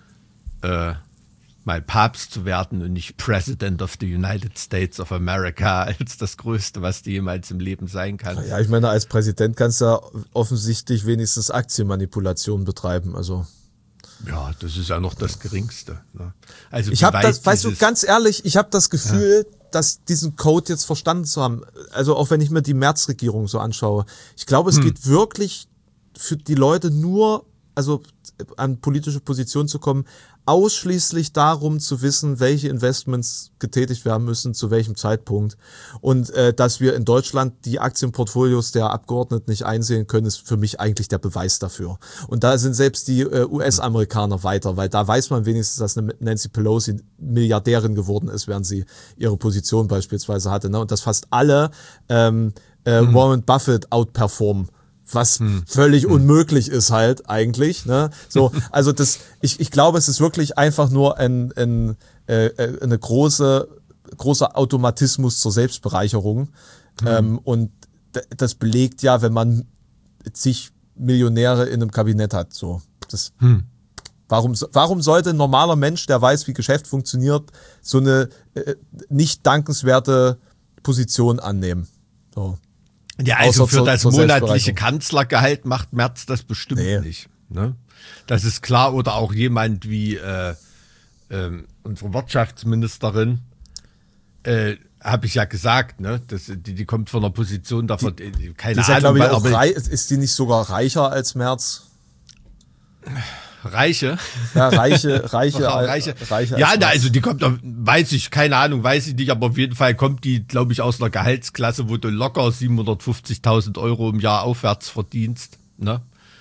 mal Papst zu werden und nicht President of the United States of America als das Größte, was du jemals im Leben sein kannst. Ja, ich meine, als Präsident kannst du ja offensichtlich wenigstens Aktienmanipulation betreiben, also. Ja, das ist ja noch das Geringste. Ne? Also ich habe das, weißt du, ganz ehrlich, ich habe das Gefühl, dass diesen Code jetzt verstanden zu haben. Also auch wenn ich mir die Merz-Regierung so anschaue. Ich glaube, es geht wirklich für die Leute nur, also an politische Positionen zu kommen, ausschließlich darum zu wissen, welche Investments getätigt werden müssen, zu welchem Zeitpunkt. Und dass wir in Deutschland die Aktienportfolios der Abgeordneten nicht einsehen können, ist für mich eigentlich der Beweis dafür. Und da sind selbst die US-Amerikaner weiter, weil da weiß man wenigstens, dass eine Nancy Pelosi Milliardärin geworden ist, während sie ihre Position beispielsweise hatte. Ne? Und dass fast alle Warren Buffett outperformen. Was völlig unmöglich ist halt eigentlich, ne? So, also ich glaube, es ist wirklich einfach nur eine großer Automatismus zur Selbstbereicherung. Und das belegt ja, wenn man zig Millionäre in einem Kabinett hat, so. Warum sollte ein normaler Mensch, der weiß, wie Geschäft funktioniert, so eine nicht dankenswerte Position annehmen? So. Ja, also für das monatliche Kanzlergehalt macht Merz das bestimmt nicht. Ne? Das ist klar. Oder auch jemand wie unsere Wirtschaftsministerin, habe ich ja gesagt, ne? Die kommt von einer Position davon, keine Ahnung. Ja, ist die nicht sogar reicher als Merz? Reiche? Ja, reiche. Ja, also die kommt, weiß ich nicht, aber auf jeden Fall kommt die, glaube ich, aus einer Gehaltsklasse, wo du locker 750.000 Euro im Jahr aufwärts verdienst. Ne?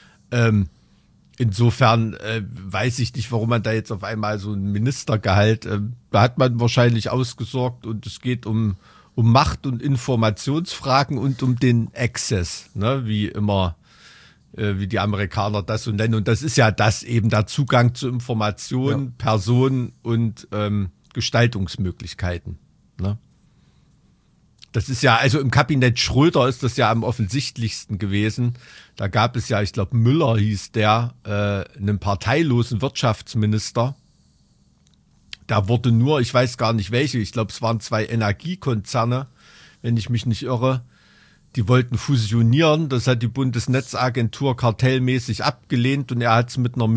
Insofern weiß ich nicht, warum man da jetzt auf einmal so ein Ministergehalt, da hat man wahrscheinlich ausgesorgt und es geht um Macht- und Informationsfragen und um den Access, ne? Wie immer. Wie die Amerikaner das so nennen. Und das ist ja das eben der Zugang zu Informationen, Personen und Gestaltungsmöglichkeiten. Ne? Das ist ja, also im Kabinett Schröder ist das ja am offensichtlichsten gewesen. Da gab es ja, ich glaube Müller hieß der, einen parteilosen Wirtschaftsminister. Da wurde nur, ich weiß gar nicht welche, ich glaube es waren 2 Energiekonzerne, wenn ich mich nicht irre. Die wollten fusionieren, das hat die Bundesnetzagentur kartellmäßig abgelehnt und er hat es mit einer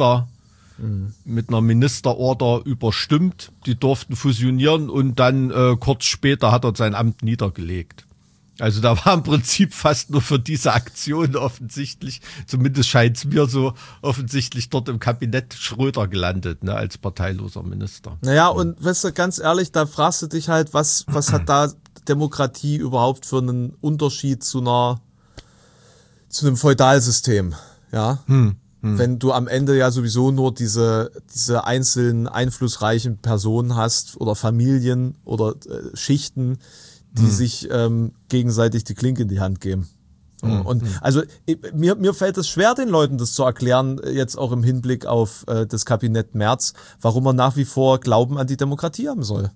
Ministerorder überstimmt. Die durften fusionieren und dann kurz später hat er sein Amt niedergelegt. Also da war im Prinzip fast nur für diese Aktion offensichtlich, zumindest scheint es mir so, offensichtlich dort im Kabinett Schröder gelandet, ne, als parteiloser Minister. Naja, und weißt du, ganz ehrlich, da fragst du dich halt, was hat da Demokratie überhaupt für einen Unterschied zu einem Feudalsystem, ja? Wenn du am Ende ja sowieso nur diese einzelnen einflussreichen Personen hast oder Familien oder Schichten, die sich gegenseitig die Klinke in die Hand geben. Und also mir fällt es schwer, den Leuten das zu erklären, jetzt auch im Hinblick auf das Kabinett Merz, warum man nach wie vor Glauben an die Demokratie haben soll.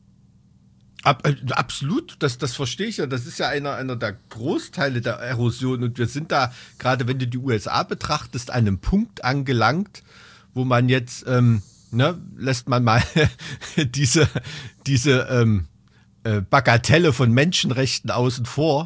Absolut, das verstehe ich ja. Das ist ja einer der Großteile der Erosion. Und wir sind da, gerade wenn du die USA betrachtest, an einem Punkt angelangt, wo man jetzt, lässt man mal diese Bagatelle von Menschenrechten außen vor.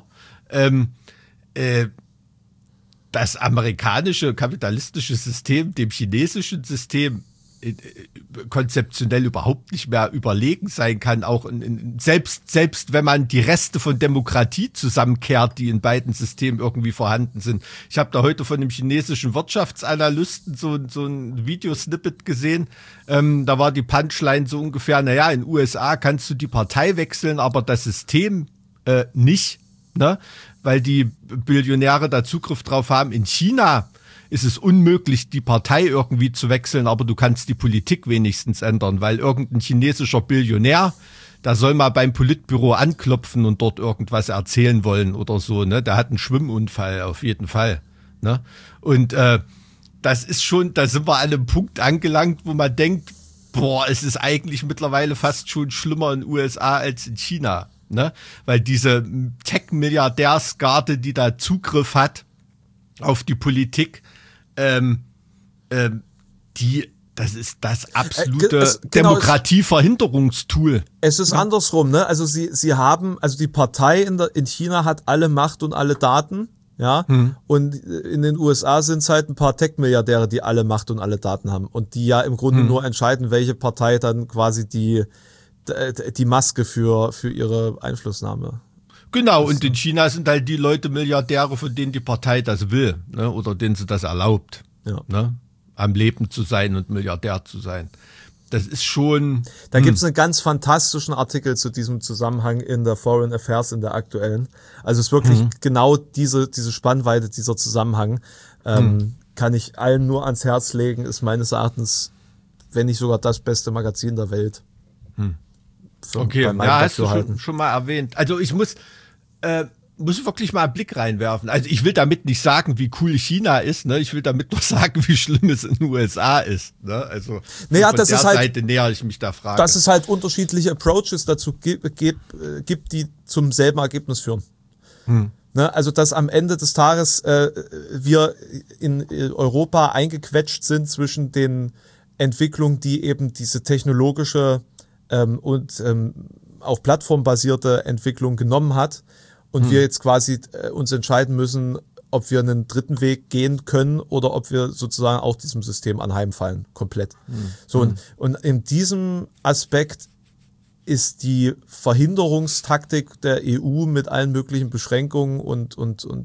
Das amerikanische kapitalistische System dem chinesischen System konzeptionell überhaupt nicht mehr überlegen sein kann, auch selbst wenn man die Reste von Demokratie zusammenkehrt, die in beiden Systemen irgendwie vorhanden sind. Ich habe da heute von einem chinesischen Wirtschaftsanalysten so ein Videosnippet gesehen, da war die Punchline so ungefähr, naja, in den USA kannst du die Partei wechseln, aber das System nicht, ne? Weil die Billionäre da Zugriff drauf haben. In China ist es unmöglich, die Partei irgendwie zu wechseln, aber du kannst die Politik wenigstens ändern, weil irgendein chinesischer Billionär, da soll mal beim Politbüro anklopfen und dort irgendwas erzählen wollen oder so, ne? Der hat einen Schwimmunfall auf jeden Fall, ne? Und das ist schon, da sind wir an einem Punkt angelangt, wo man denkt, boah, es ist eigentlich mittlerweile fast schon schlimmer in den USA als in China, ne? Weil diese Tech-Milliardärsgarde, die da Zugriff hat auf die Politik, das ist das absolute Demokratieverhinderungstool. Es ist andersrum, ne? Also sie haben, also die Partei in China hat alle Macht und alle Daten, ja. Und in den USA sind es halt ein paar Tech-Milliardäre, die alle Macht und alle Daten haben und die ja im Grunde nur entscheiden, welche Partei dann quasi die Maske für ihre Einflussnahme. Genau, und in China sind halt die Leute Milliardäre, von denen die Partei das will, ne, oder denen sie das erlaubt, ne, am Leben zu sein und Milliardär zu sein. Das ist schon... Da gibt's einen ganz fantastischen Artikel zu diesem Zusammenhang in der Foreign Affairs, in der aktuellen. Also es ist wirklich genau diese Spannweite, dieser Zusammenhang, kann ich allen nur ans Herz legen, ist meines Erachtens, wenn nicht sogar das beste Magazin der Welt. Okay, ja, hast du schon mal erwähnt. Also ich muss wirklich mal einen Blick reinwerfen. Also ich will damit nicht sagen, wie cool China ist, ne? Ich will damit nur sagen, wie schlimm es in den USA ist, ne? Also naja, von das der ist halt, Seite näher ich mich da frage. Dass es halt unterschiedliche Approaches dazu gibt, die zum selben Ergebnis führen. Ne? Also dass am Ende des Tages wir in Europa eingequetscht sind zwischen den Entwicklungen, die eben diese technologische und auch plattformbasierte Entwicklung genommen hat und wir jetzt quasi uns entscheiden müssen, ob wir einen dritten Weg gehen können oder ob wir sozusagen auch diesem System anheimfallen, komplett. So, und in diesem Aspekt ist die Verhinderungstaktik der EU mit allen möglichen Beschränkungen und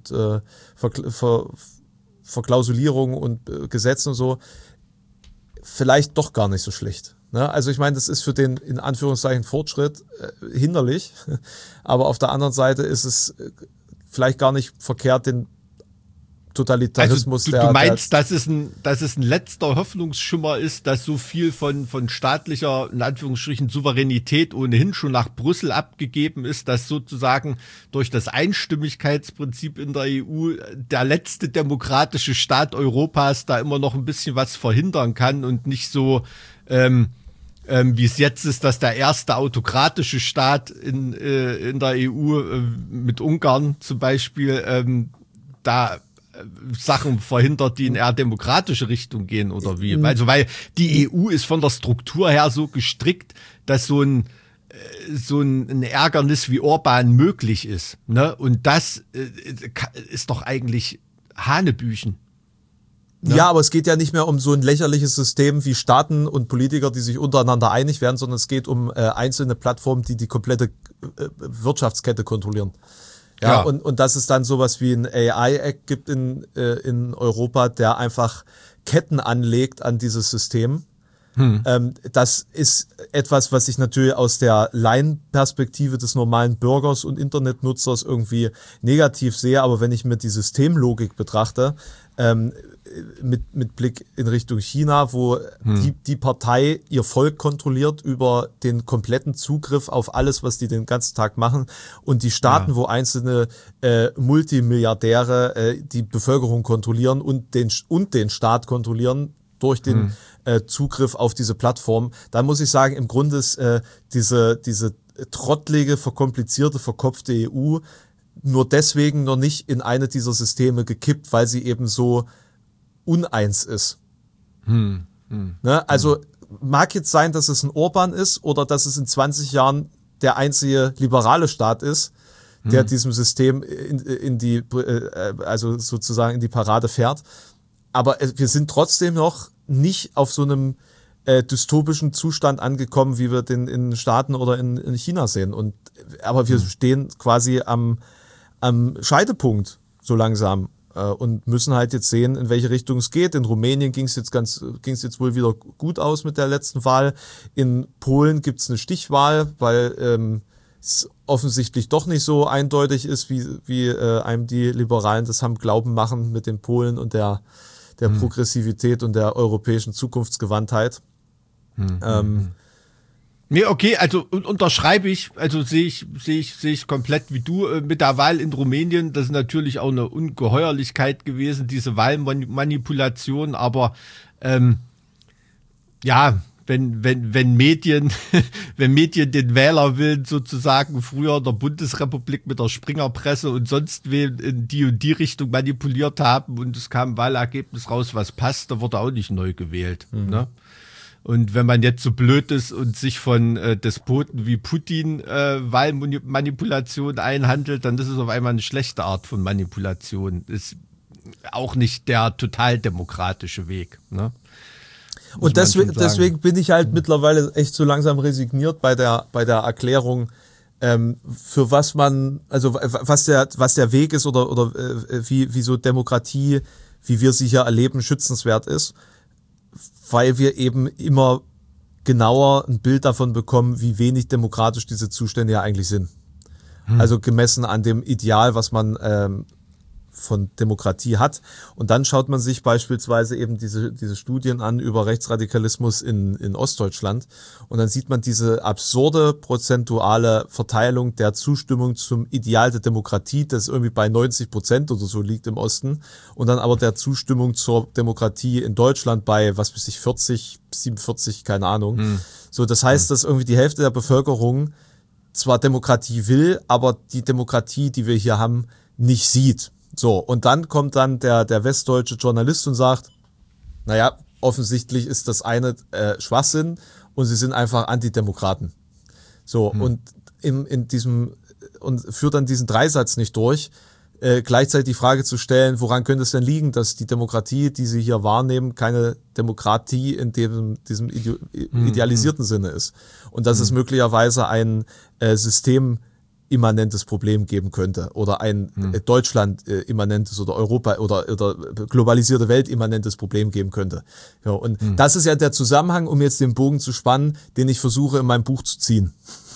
Verklausulierungen und Gesetzen und so vielleicht doch gar nicht so schlecht. Ne? Also ich meine, das ist für den in Anführungszeichen Fortschritt hinderlich, aber auf der anderen Seite ist es vielleicht gar nicht verkehrt, den Totalitarismus. Also du meinst, dass es ein letzter Hoffnungsschimmer ist, dass so viel von staatlicher, in Anführungsstrichen, Souveränität ohnehin schon nach Brüssel abgegeben ist, dass sozusagen durch das Einstimmigkeitsprinzip in der EU der letzte demokratische Staat Europas da immer noch ein bisschen was verhindern kann und nicht so wie es jetzt ist, dass der erste autokratische Staat in der EU mit Ungarn zum Beispiel da Sachen verhindert, die in eher demokratische Richtung gehen oder wie? Also weil die EU ist von der Struktur her so gestrickt, dass so ein Ärgernis wie Orban möglich ist, ne? Und das ist doch eigentlich Hanebüchen. Ne? Ja, aber es geht ja nicht mehr um so ein lächerliches System wie Staaten und Politiker, die sich untereinander einig werden, sondern es geht um einzelne Plattformen, die komplette Wirtschaftskette kontrollieren. Ja, und dass es dann sowas wie ein AI-Act gibt in Europa, der einfach Ketten anlegt an dieses System. Das ist etwas, was ich natürlich aus der Laienperspektive des normalen Bürgers und Internetnutzers irgendwie negativ sehe, aber wenn ich mir die Systemlogik betrachte, mit Blick in Richtung China, wo die Partei ihr Volk kontrolliert über den kompletten Zugriff auf alles, was die den ganzen Tag machen, und die Staaten, wo einzelne Multimilliardäre die Bevölkerung kontrollieren und den Staat kontrollieren durch den Zugriff auf diese Plattform, dann muss ich sagen, im Grunde ist diese trottlige, verkomplizierte, verkopfte EU nur deswegen noch nicht in eine dieser Systeme gekippt, weil sie eben so uneins ist. Ne? Also mag jetzt sein, dass es ein Orban ist oder dass es in 20 Jahren der einzige liberale Staat ist, der diesem System also sozusagen in die Parade fährt. Aber wir sind trotzdem noch nicht auf so einem dystopischen Zustand angekommen, wie wir den in Staaten oder in China sehen. Aber wir stehen quasi am Scheidepunkt so langsam und müssen halt jetzt sehen, in welche Richtung es geht. In Rumänien ging es jetzt wohl wieder gut aus mit der letzten Wahl. In Polen gibt es eine Stichwahl, weil es offensichtlich doch nicht so eindeutig ist, wie einem die Liberalen das haben glauben machen mit den Polen und der der Progressivität und der europäischen Zukunftsgewandtheit. Nee, okay, also unterschreibe ich, also sehe ich komplett wie du mit der Wahl in Rumänien. Das ist natürlich auch eine Ungeheuerlichkeit gewesen, diese Wahlmanipulation, aber ja, wenn Medien, wenn Medien den Wählerwillen sozusagen früher in der Bundesrepublik mit der Springerpresse und sonst wen in die und die Richtung manipuliert haben und es kam ein Wahlergebnis raus, was passt, da wurde auch nicht neu gewählt. Ne? Und wenn man jetzt so blöd ist und sich von Despoten wie Putin Wahlmanipulation einhandelt, dann ist es auf einmal eine schlechte Art von Manipulation. Ist auch nicht der total demokratische Weg. Ne? Und deswegen bin ich halt mittlerweile echt so langsam resigniert bei der Erklärung, für was man, also was der Weg ist oder wie so Demokratie, wie wir sie hier erleben, schützenswert ist, weil wir eben immer genauer ein Bild davon bekommen, wie wenig demokratisch diese Zustände ja eigentlich sind. Also gemessen an dem Ideal, was man von Demokratie hat. Und dann schaut man sich beispielsweise eben diese Studien an über Rechtsradikalismus in Ostdeutschland. Und dann sieht man diese absurde prozentuale Verteilung der Zustimmung zum Ideal der Demokratie, das irgendwie bei 90% oder so liegt im Osten. Und dann aber der Zustimmung zur Demokratie in Deutschland bei, 40, 47, keine Ahnung. So, das heißt, dass irgendwie die Hälfte der Bevölkerung zwar Demokratie will, aber die Demokratie, die wir hier haben, nicht sieht. So, und dann kommt dann der westdeutsche Journalist und sagt, naja, offensichtlich ist das eine Schwachsinn und sie sind einfach Antidemokraten. So, und in diesem, und führt dann diesen Dreisatz nicht durch, gleichzeitig die Frage zu stellen, woran könnte es denn liegen, dass die Demokratie, die sie hier wahrnehmen, keine Demokratie in diesem idealisierten Sinne ist. Und dass es möglicherweise ein systemimmanentes Problem geben könnte oder ein Deutschland-immanentes oder Europa oder globalisierte Welt immanentes Problem geben könnte. Ja, und das ist ja der Zusammenhang, um jetzt den Bogen zu spannen, den ich versuche in meinem Buch zu ziehen.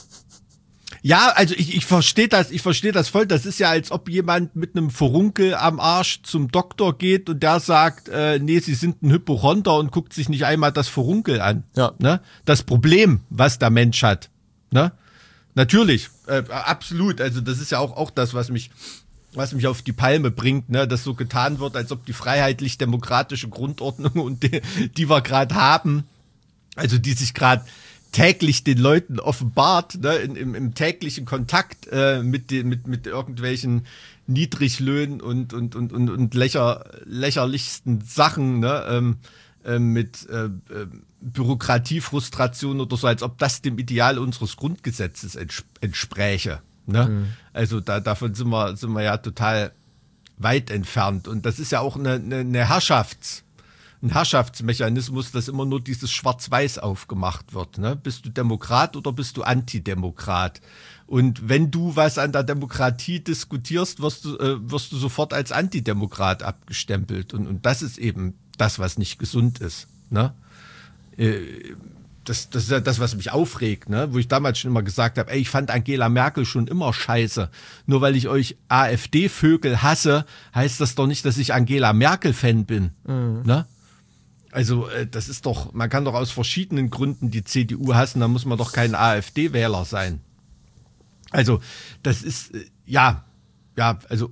Ja, also ich verstehe das voll. Das ist ja, als ob jemand mit einem Furunkel am Arsch zum Doktor geht und der sagt, nee, Sie sind ein Hypochonder und guckt sich nicht einmal das Furunkel an. Ja. Ne? Das Problem, was der Mensch hat. Ne? Natürlich, absolut. Also das ist ja auch das, was mich auf die Palme bringt, ne, dass so getan wird, als ob die freiheitlich-demokratische Grundordnung und die wir gerade haben, also die sich gerade täglich den Leuten offenbart, ne, im täglichen Kontakt mit irgendwelchen Niedriglöhnen und lächerlichsten Sachen, ne, mit Bürokratiefrustration oder so, als ob das dem Ideal unseres Grundgesetzes entspräche. Ne? Also davon sind wir ja total weit entfernt. Und das ist ja auch ein Herrschaftsmechanismus, dass immer nur dieses Schwarz-Weiß aufgemacht wird. Ne? Bist du Demokrat oder bist du Antidemokrat? Und wenn du was an der Demokratie diskutierst, wirst du sofort als Antidemokrat abgestempelt. Und das ist eben das, was nicht gesund ist. Ne? Das ist ja das, was mich aufregt, ne? Wo ich damals schon immer gesagt habe, ich fand Angela Merkel schon immer scheiße. Nur weil ich euch AfD-Vögel hasse, heißt das doch nicht, dass ich Angela Merkel-Fan bin. Ne? Also das ist doch, man kann doch aus verschiedenen Gründen die CDU hassen, da muss man doch kein AfD-Wähler sein. Also das ist, also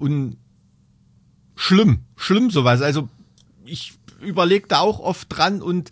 schlimm sowas. Also ich überlege da auch oft dran und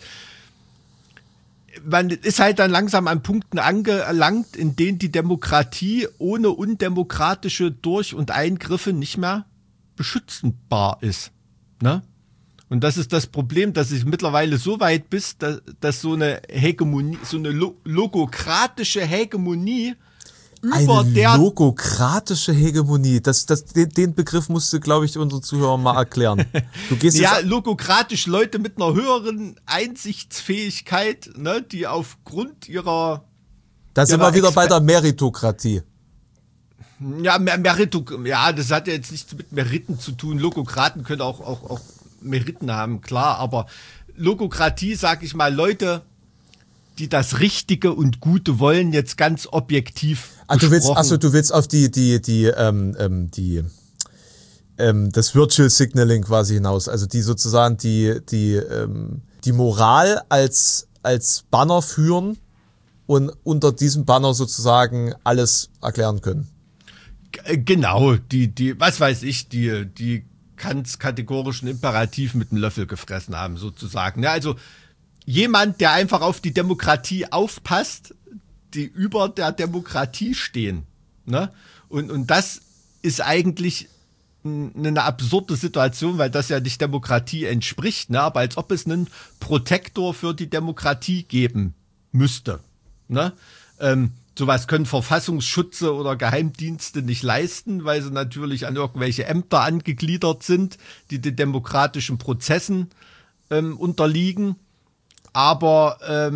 man ist halt dann langsam an Punkten angelangt, in denen die Demokratie ohne undemokratische Durch- und Eingriffe nicht mehr beschützbar ist. Ne? Und das ist das Problem, dass ich mittlerweile so weit bin, dass so eine Hegemonie, so eine logokratische Hegemonie logokratische Hegemonie. Den Begriff musst du, glaube ich, unseren Zuhörern mal erklären. Du gehst logokratisch Leute mit einer höheren Einsichtsfähigkeit, ne, die aufgrund ihrer... Da sind wir wieder bei der Meritokratie. Ja, das hat ja jetzt nichts mit Meriten zu tun. Logokraten können auch Meriten haben, klar, aber Logokratie, sag ich mal, Leute, die das Richtige und Gute wollen, jetzt ganz objektiv du willst auf das Virtual Signaling quasi hinaus. Also die sozusagen die Moral als Banner führen und unter diesem Banner sozusagen alles erklären können. Genau, was weiß ich, die Kants kategorischen Imperativ mit einem Löffel gefressen haben, sozusagen. Ja, also jemand, der einfach auf die Demokratie aufpasst, die über der Demokratie stehen. Ne? Und das ist eigentlich eine absurde Situation, weil das ja nicht Demokratie entspricht, ne? Aber als ob es einen Protektor für die Demokratie geben müsste. Ne? Sowas können Verfassungsschützer oder Geheimdienste nicht leisten, weil sie natürlich an irgendwelche Ämter angegliedert sind, die den demokratischen Prozessen unterliegen. Aber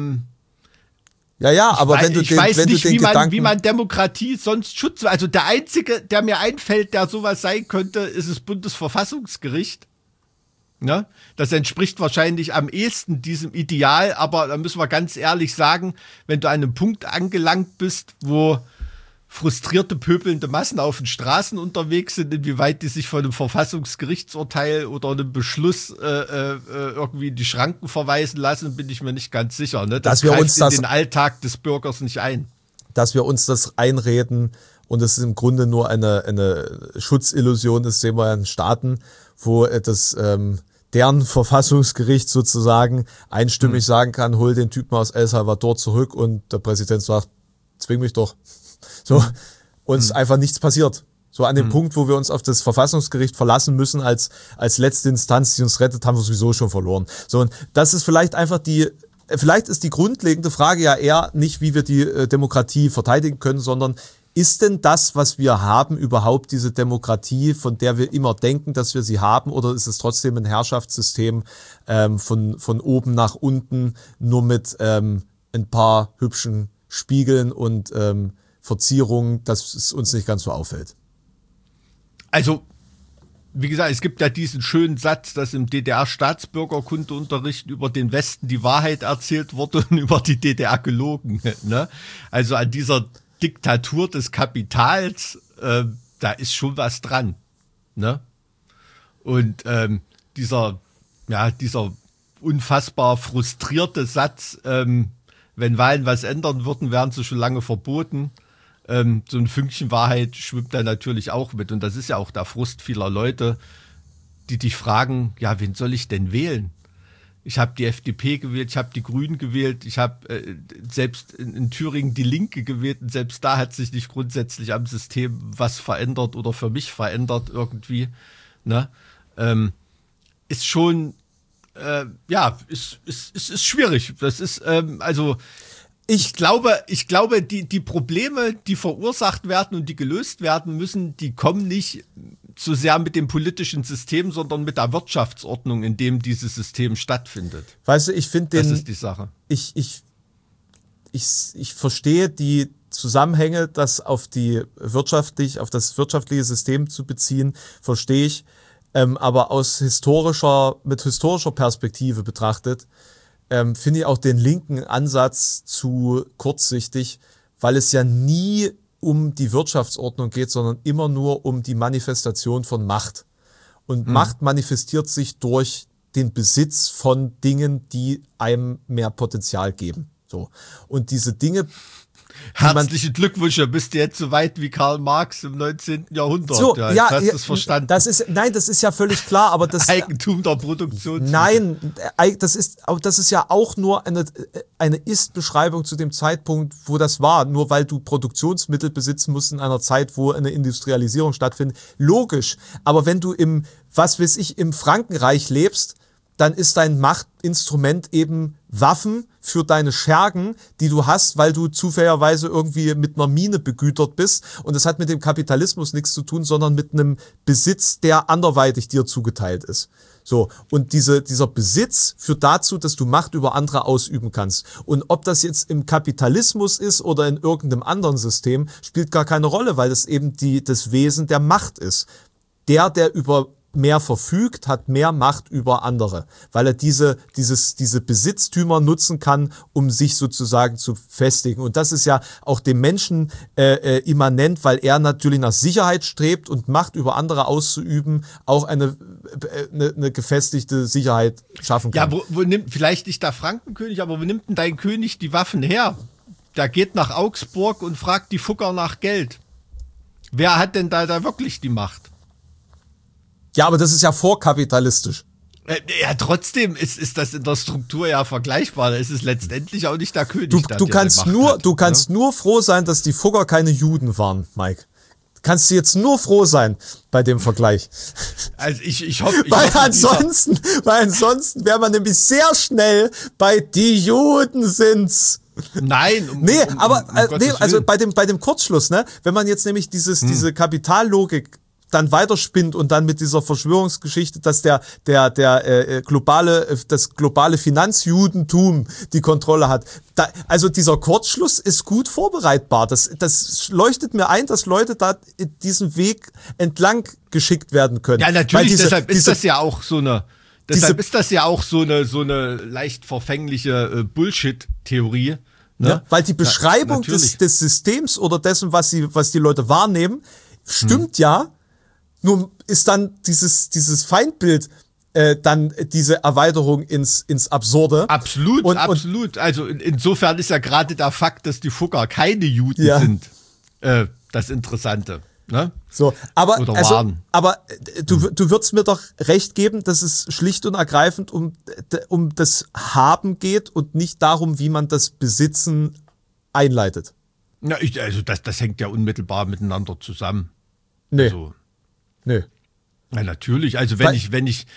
aber wenn du ich weiß nicht, wie man Demokratie sonst schützt. Also der einzige, der mir einfällt, der sowas sein könnte, ist das Bundesverfassungsgericht. Ne? Das entspricht wahrscheinlich am ehesten diesem Ideal, aber da müssen wir ganz ehrlich sagen, wenn du an einem Punkt angelangt bist, wo frustrierte, pöbelnde Massen auf den Straßen unterwegs sind, inwieweit die sich von einem Verfassungsgerichtsurteil oder einem Beschluss irgendwie in die Schranken verweisen lassen, bin ich mir nicht ganz sicher. Ne? Das greift in den Alltag des Bürgers nicht ein. Dass wir uns das einreden und es im Grunde nur eine Schutzillusion ist, sehen wir ja in Staaten, wo deren Verfassungsgericht sozusagen einstimmig sagen kann, hol den Typen aus El Salvador zurück und der Präsident sagt, zwing mich doch. So, uns einfach nichts passiert. So an dem Punkt, wo wir uns auf das Verfassungsgericht verlassen müssen als letzte Instanz, die uns rettet, haben wir sowieso schon verloren. So, und das ist vielleicht einfach vielleicht ist die grundlegende Frage ja eher nicht, wie wir die Demokratie verteidigen können, sondern ist denn das, was wir haben, überhaupt diese Demokratie, von der wir immer denken, dass wir sie haben, oder ist es trotzdem ein Herrschaftssystem von oben nach unten, nur mit ein paar hübschen Spiegeln und Verzierungen, dass es uns nicht ganz so auffällt? Also, wie gesagt, es gibt ja diesen schönen Satz, dass im DDR-Staatsbürgerkundeunterricht über den Westen die Wahrheit erzählt wurde und über die DDR gelogen. Ne? Also an dieser Diktatur des Kapitals, da ist schon was dran. Ne? Und dieser unfassbar frustrierte Satz, wenn Wahlen was ändern würden, wären sie schon lange verboten. So ein Fünkchen Wahrheit schwimmt da natürlich auch mit. Und das ist ja auch der Frust vieler Leute, die dich fragen, ja, wen soll ich denn wählen? Ich habe die FDP gewählt, ich habe die Grünen gewählt, ich habe selbst in Thüringen die Linke gewählt und selbst da hat sich nicht grundsätzlich am System was verändert oder für mich verändert irgendwie. Ne? Ist schon, ist schwierig. Das ist, ich glaube, die Probleme, die verursacht werden und die gelöst werden müssen, die kommen nicht so sehr mit dem politischen System, sondern mit der Wirtschaftsordnung, in dem dieses System stattfindet. Weißt du, ich finde das ist die Sache. Ich verstehe die Zusammenhänge, das auf das wirtschaftliche System zu beziehen, verstehe ich. Aber mit historischer Perspektive betrachtet, finde ich auch den linken Ansatz zu kurzsichtig, weil es ja nie um die Wirtschaftsordnung geht, sondern immer nur um die Manifestation von Macht. Und Macht manifestiert sich durch den Besitz von Dingen, die einem mehr Potenzial geben. So. Und diese Dinge. Herzlichen Glückwunsch, bist du jetzt so weit wie Karl Marx im 19. Jahrhundert. So, ja, hast du es verstanden. Das ist ja völlig klar, aber das Eigentum der Produktion. Nein, das ist ja auch nur eine Ist-Beschreibung zu dem Zeitpunkt, wo das war. Nur weil du Produktionsmittel besitzen musst in einer Zeit, wo eine Industrialisierung stattfindet. Logisch. Aber wenn du im Frankenreich lebst, dann ist dein Machtinstrument eben Waffen für deine Schergen, die du hast, weil du zufälligerweise irgendwie mit einer Mine begütert bist. Und das hat mit dem Kapitalismus nichts zu tun, sondern mit einem Besitz, der anderweitig dir zugeteilt ist. So. Und dieser Besitz führt dazu, dass du Macht über andere ausüben kannst. Und ob das jetzt im Kapitalismus ist oder in irgendeinem anderen System, spielt gar keine Rolle, weil das eben das Wesen der Macht ist. Der über mehr verfügt, hat mehr Macht über andere, weil er diese Besitztümer nutzen kann, um sich sozusagen zu festigen. Und das ist ja auch dem Menschen immanent, weil er natürlich nach Sicherheit strebt und Macht über andere auszuüben, auch eine gefestigte Sicherheit schaffen kann. Ja, wo nimmt, vielleicht nicht der Frankenkönig, aber wo nimmt denn dein König die Waffen her? Der geht nach Augsburg und fragt die Fugger nach Geld. Wer hat denn da wirklich die Macht? Ja, aber das ist ja vorkapitalistisch. Ja, trotzdem ist das in der Struktur ja vergleichbar. Da ist es letztendlich auch nicht der König. Du kannst nur froh sein, dass die Fugger keine Juden waren, Mike. Kannst du jetzt nur froh sein bei dem Vergleich. Also ich hoffe, weil ansonsten wäre man nämlich sehr schnell bei die Juden sind's. Nein, also bei dem Kurzschluss, ne, wenn man jetzt nämlich diese Kapitallogik dann weiterspinnt und dann mit dieser Verschwörungsgeschichte, dass das globale Finanzjudentum die Kontrolle hat. Also dieser Kurzschluss ist gut vorbereitbar. Das leuchtet mir ein, dass Leute da diesen Weg entlang geschickt werden können. Ja, natürlich, deshalb ist das ja auch so eine leicht verfängliche Bullshit-Theorie. Ne? Ja, weil die Beschreibung des Systems oder dessen, was die Leute wahrnehmen, stimmt ja. Nur ist dann dieses Feindbild dann diese Erweiterung ins Absurde. Absolut. Also insofern ist ja gerade der Fakt, dass die Fugger keine Juden sind, das Interessante. Ne? So, aber du würdest mir doch recht geben, dass es schlicht und ergreifend um das Haben geht und nicht darum, wie man das Besitzen einleitet. Ja, das hängt ja unmittelbar miteinander zusammen. Nee. Also, Nö. Ja, natürlich. Also wenn ich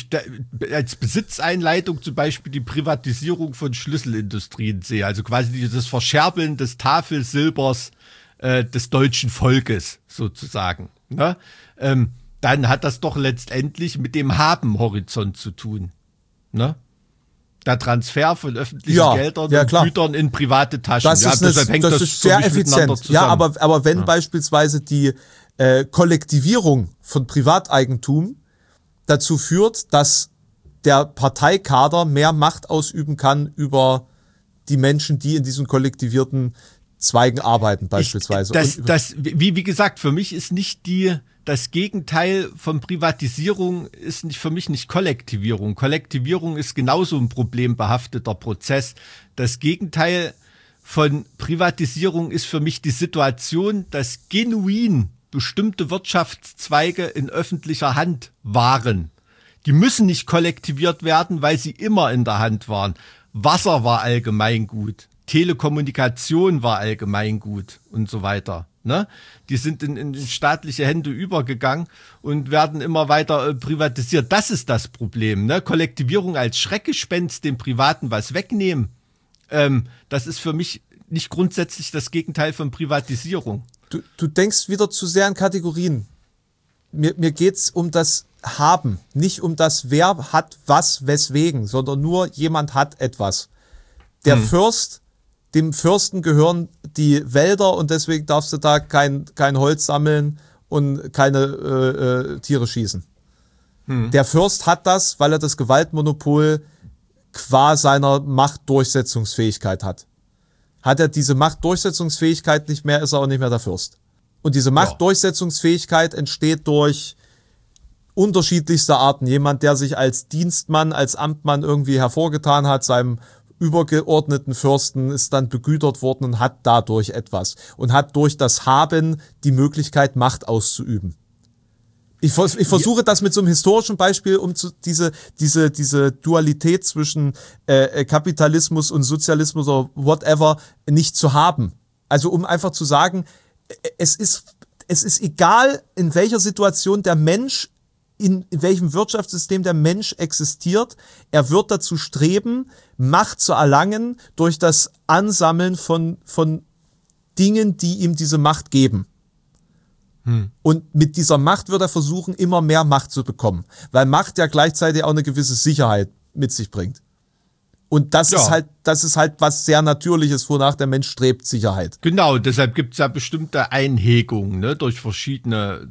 als Besitzeinleitung zum Beispiel die Privatisierung von Schlüsselindustrien sehe, also quasi das Verscherbeln des Tafelsilbers des deutschen Volkes sozusagen, ne? Dann hat das doch letztendlich mit dem Haben-Horizont zu tun. Ne? Der Transfer von öffentlichen Geldern und Gütern in private Taschen. Das ist sehr effizient. Ja, aber wenn beispielsweise die Kollektivierung von Privateigentum dazu führt, dass der Parteikader mehr Macht ausüben kann über die Menschen, die in diesen kollektivierten Zweigen arbeiten beispielsweise. Wie gesagt, für mich ist nicht das Gegenteil von Privatisierung ist für mich nicht Kollektivierung. Kollektivierung ist genauso ein problembehafteter Prozess. Das Gegenteil von Privatisierung ist für mich die Situation, dass genuin bestimmte Wirtschaftszweige in öffentlicher Hand waren. Die müssen nicht kollektiviert werden, weil sie immer in der Hand waren. Wasser war Allgemeingut, Telekommunikation war Allgemeingut und so weiter. Ne? Die sind in staatliche Hände übergegangen und werden immer weiter privatisiert. Das ist das Problem. Ne? Kollektivierung als Schreckgespenst, dem Privaten was wegnehmen, das ist für mich nicht grundsätzlich das Gegenteil von Privatisierung. Du denkst wieder zu sehr in Kategorien. Mir geht's um das Haben, nicht um das Wer hat was, weswegen, sondern nur jemand hat etwas. Dem Fürsten gehören die Wälder und deswegen darfst du da kein Holz sammeln und keine Tiere schießen. Der Fürst hat das, weil er das Gewaltmonopol qua seiner Machtdurchsetzungsfähigkeit hat. Hat er diese Machtdurchsetzungsfähigkeit nicht mehr, ist er auch nicht mehr der Fürst. Und diese Machtdurchsetzungsfähigkeit entsteht durch unterschiedlichste Arten. Jemand, der sich als Dienstmann, als Amtmann irgendwie hervorgetan hat, seinem übergeordneten Fürsten ist dann begütert worden und hat dadurch etwas. Und hat durch das Haben die Möglichkeit, Macht auszuüben. Ich versuche das mit so einem historischen Beispiel, um diese Dualität zwischen Kapitalismus und Sozialismus oder whatever nicht zu haben. Also um einfach zu sagen, es ist egal, in welcher Situation der Mensch, in welchem Wirtschaftssystem der Mensch existiert, er wird dazu streben, Macht zu erlangen durch das Ansammeln von Dingen, die ihm diese Macht geben. Und mit dieser Macht wird er versuchen, immer mehr Macht zu bekommen. Weil Macht ja gleichzeitig auch eine gewisse Sicherheit mit sich bringt. Und das ist halt was sehr Natürliches, wonach der Mensch strebt, Sicherheit. Genau, deshalb gibt es ja bestimmte Einhegungen, ne, durch verschiedene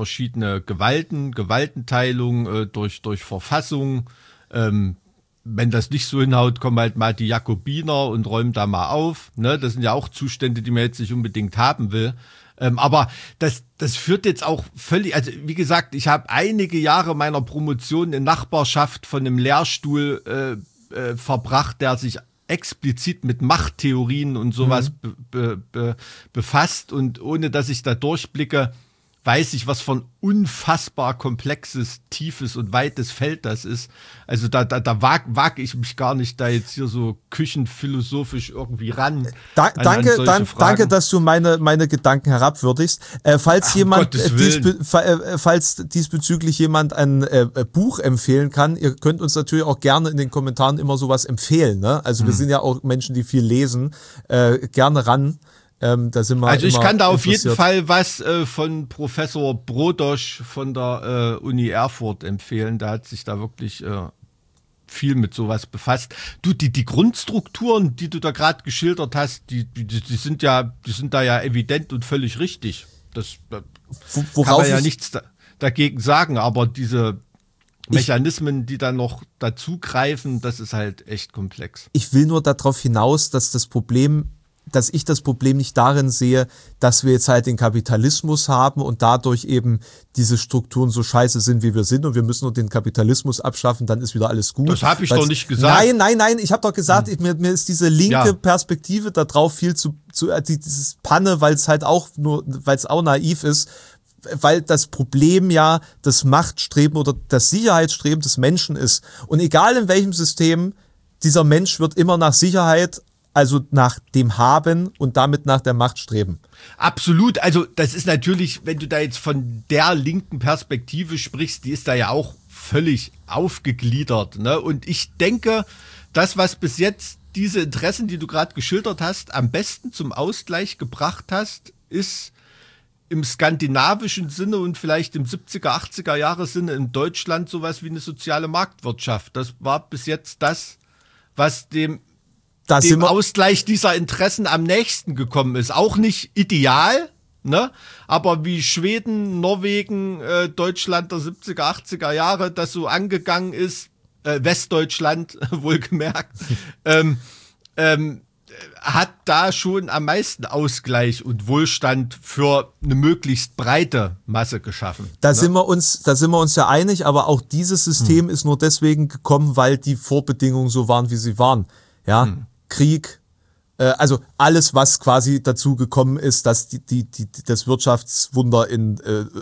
Gewaltenteilung, durch Verfassung. Wenn das nicht so hinhaut, kommen halt mal die Jakobiner und räumen da mal auf. Ne? Das sind ja auch Zustände, die man jetzt nicht unbedingt haben will. Aber das führt jetzt auch völlig, also wie gesagt, ich habe einige Jahre meiner Promotion in Nachbarschaft von einem Lehrstuhl verbracht, der sich explizit mit Machttheorien und sowas befasst, und ohne dass ich da durchblicke, weiß ich, was für ein unfassbar komplexes, tiefes und weites Feld das ist. Also da wage ich mich gar nicht da jetzt hier so küchenphilosophisch irgendwie ran. Danke, dass du meine Gedanken herabwürdigst. Falls diesbezüglich jemand ein Buch empfehlen kann, ihr könnt uns natürlich auch gerne in den Kommentaren immer sowas empfehlen. Ne? Also wir sind ja auch Menschen, die viel lesen. Gerne ran. Da sind wir also ich kann da auf jeden Fall was von Professor Brodosch von der Uni Erfurt empfehlen. Der hat sich da wirklich viel mit sowas befasst. Du, die Grundstrukturen, die du da gerade geschildert hast, die sind da ja evident und völlig richtig. Das kann man ja nichts dagegen sagen, aber diese Mechanismen, die dann noch dazugreifen, das ist halt echt komplex. Ich will nur darauf hinaus, dass ich das Problem nicht darin sehe, dass wir jetzt halt den Kapitalismus haben und dadurch eben diese Strukturen so scheiße sind, wie wir sind, und wir müssen nur den Kapitalismus abschaffen, dann ist wieder alles gut. Das habe ich doch nicht gesagt. Nein, ich habe doch gesagt, mir ist diese linke Perspektive da drauf viel zu dieses Panne, weil es auch naiv ist, weil das Problem ja das Machtstreben oder das Sicherheitsstreben des Menschen ist. Und egal in welchem System, dieser Mensch wird immer nach Sicherheit, also nach dem Haben und damit nach der Macht streben. Absolut. Also das ist natürlich, wenn du da jetzt von der linken Perspektive sprichst, die ist da ja auch völlig aufgegliedert. Ne? Und ich denke, das, was bis jetzt diese Interessen, die du gerade geschildert hast, am besten zum Ausgleich gebracht hast, ist im skandinavischen Sinne und vielleicht im 70er, 80er Jahre Sinne in Deutschland sowas wie eine soziale Marktwirtschaft. Das war bis jetzt das, was dem Ausgleich dieser Interessen am nächsten gekommen ist. Auch nicht ideal, ne? Aber wie Schweden, Norwegen, Deutschland der 70er, 80er Jahre das so angegangen ist, Westdeutschland wohlgemerkt, hat da schon am meisten Ausgleich und Wohlstand für eine möglichst breite Masse geschaffen. Da sind wir uns ja einig, aber auch dieses System ist nur deswegen gekommen, weil die Vorbedingungen so waren, wie sie waren. Ja, Krieg, also alles, was quasi dazu gekommen ist, dass das Wirtschaftswunder in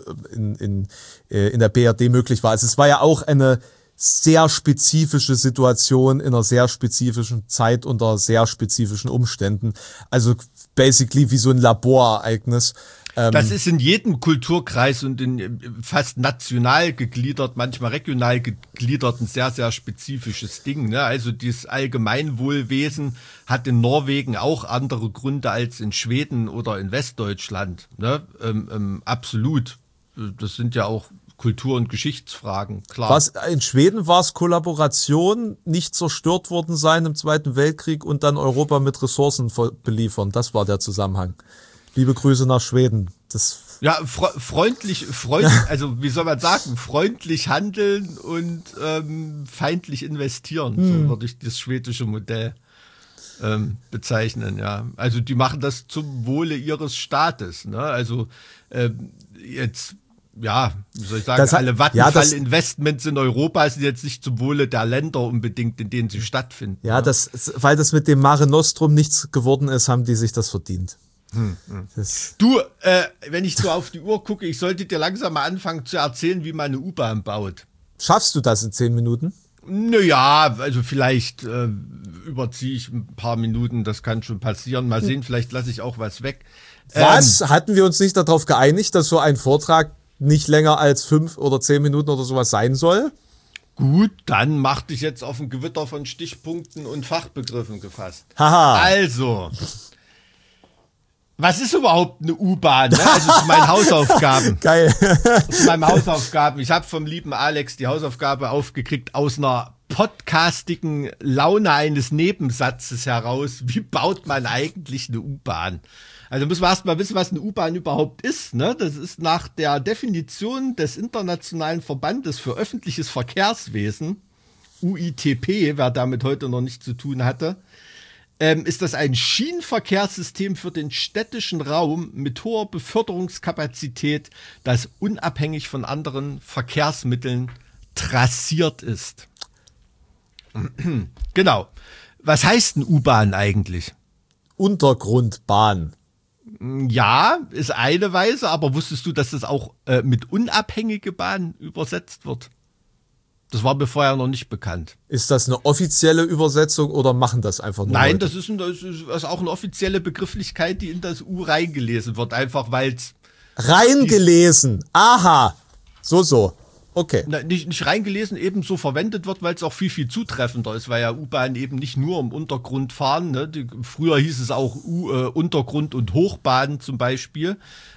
der BRD möglich war. Also es war ja auch eine sehr spezifische Situation in einer sehr spezifischen Zeit unter sehr spezifischen Umständen. Also basically wie so ein Laborereignis. Das ist in jedem Kulturkreis und in fast national gegliedert, manchmal regional gegliedert, ein sehr, sehr spezifisches Ding. Ne? Also dieses Allgemeinwohlwesen hat in Norwegen auch andere Gründe als in Schweden oder in Westdeutschland. Ne? Absolut. Das sind ja auch Kultur- und Geschichtsfragen, klar. In Schweden war es Kollaboration, nicht zerstört worden sein im Zweiten Weltkrieg und dann Europa mit Ressourcen beliefern. Das war der Zusammenhang. Liebe Grüße nach Schweden. Ja, freundlich, also wie soll man sagen, freundlich handeln und feindlich investieren. So würde ich das schwedische Modell bezeichnen, ja. Also die machen das zum Wohle ihres Staates. Ne? Also jetzt, ja, wie soll ich sagen, alle Vattenfall-Investments in Europa sind jetzt nicht zum Wohle der Länder unbedingt, in denen sie stattfinden. Ja, ne? Weil das mit dem Mare Nostrum nichts geworden ist, haben die sich das verdient. Du, wenn ich so auf die Uhr gucke, ich sollte dir langsam mal anfangen zu erzählen, wie man eine U-Bahn baut. Schaffst du das in 10 Minuten? Naja, also vielleicht überziehe ich ein paar Minuten, das kann schon passieren. Mal sehen, vielleicht lasse ich auch was weg. Was? Hatten wir uns nicht darauf geeinigt, dass so ein Vortrag nicht länger als 5 oder 10 Minuten oder sowas sein soll? Gut, dann mach dich jetzt auf ein Gewitter von Stichpunkten und Fachbegriffen gefasst. Haha. Also, was ist überhaupt eine U-Bahn? Ne? Also zu meinen Hausaufgaben. Geil. Zu meinen Hausaufgaben. Ich habe vom lieben Alex die Hausaufgabe aufgekriegt aus einer podcastigen Laune eines Nebensatzes heraus, wie baut man eigentlich eine U-Bahn? Also müssen wir erstmal wissen, was eine U-Bahn überhaupt ist. Ne? Das ist nach der Definition des Internationalen Verbandes für öffentliches Verkehrswesen, UITP, wer damit heute noch nichts zu tun hatte, ist das ein Schienenverkehrssystem für den städtischen Raum mit hoher Beförderungskapazität, das unabhängig von anderen Verkehrsmitteln trassiert ist. Genau. Was heißt eine U-Bahn eigentlich? Untergrundbahn. Ja, ist eine Weise, aber wusstest du, dass das auch mit unabhängige Bahn übersetzt wird? Das war mir vorher noch nicht bekannt. Ist das eine offizielle Übersetzung oder machen das einfach nur Nein, Leute? das ist auch eine offizielle Begrifflichkeit, die in das U reingelesen wird, einfach weil es... Reingelesen? Aha! So. Okay. Nicht reingelesen, eben so verwendet wird, weil es auch viel zutreffender ist, weil ja U-Bahn eben nicht nur im Untergrund fahren. Ne? Früher hieß es auch Untergrund- und Hochbahn zum Beispiel.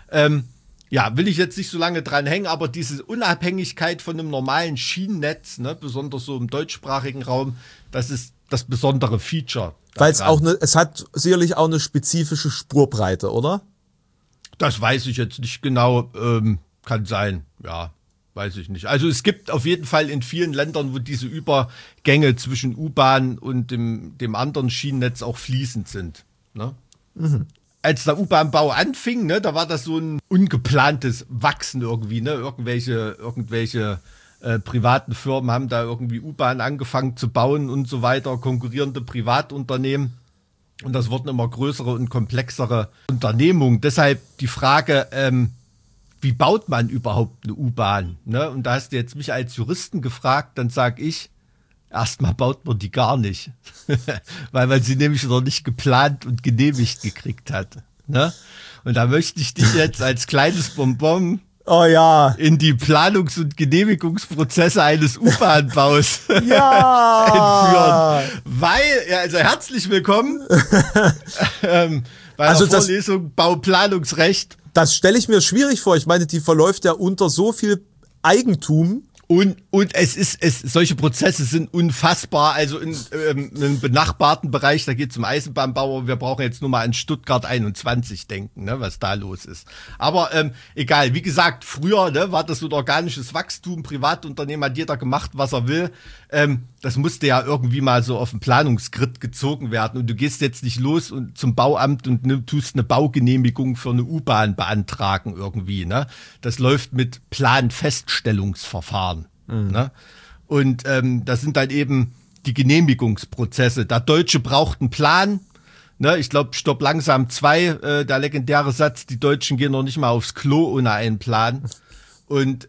Ja, will ich jetzt nicht so lange dran hängen, aber diese Unabhängigkeit von einem normalen Schienennetz, ne, besonders so im deutschsprachigen Raum, das ist das besondere Feature. Weil es hat sicherlich auch eine spezifische Spurbreite, oder? Das weiß ich jetzt nicht genau, kann sein, ja, weiß ich nicht. Also es gibt auf jeden Fall in vielen Ländern, wo diese Übergänge zwischen U-Bahn und dem anderen Schienennetz auch fließend sind, ne? Mhm. Als der U-Bahn-Bau anfing, ne, da war das so ein ungeplantes Wachsen irgendwie, ne, irgendwelche privaten Firmen haben da irgendwie U-Bahn angefangen zu bauen und so weiter, konkurrierende Privatunternehmen. Und das wurden immer größere und komplexere Unternehmungen. Deshalb die Frage, wie baut man überhaupt eine U-Bahn? Ne? Und da hast du jetzt mich als Juristen gefragt, dann sag ich, erstmal baut man die gar nicht, weil man sie nämlich noch nicht geplant und genehmigt gekriegt hat. Ne? Und da möchte ich dich jetzt als kleines Bonbon in die Planungs- und Genehmigungsprozesse eines U-Bahn-Baus entführen. Weil, also herzlich willkommen bei der Vorlesung Bauplanungsrecht. Das stelle ich mir schwierig vor. Ich meine, die verläuft ja unter so viel Eigentum. Und solche Prozesse sind unfassbar. Also in einem benachbarten Bereich, da geht es um Eisenbahnbauer. Wir brauchen jetzt nur mal an Stuttgart 21 denken, ne, was da los ist. Aber egal, wie gesagt, früher war das so ein organisches Wachstum. Privatunternehmen hat jeder gemacht, was er will. Das musste ja irgendwie mal so auf den Planungsgrid gezogen werden. Und du gehst jetzt nicht los und zum Bauamt und tust eine Baugenehmigung für eine U-Bahn beantragen irgendwie. Ne? Das läuft mit Planfeststellungsverfahren. Ne? Und das sind dann eben die Genehmigungsprozesse. Der Deutsche braucht einen Plan. Ne? Ich glaube, Stopp langsam 2, der legendäre Satz, die Deutschen gehen noch nicht mal aufs Klo ohne einen Plan. Und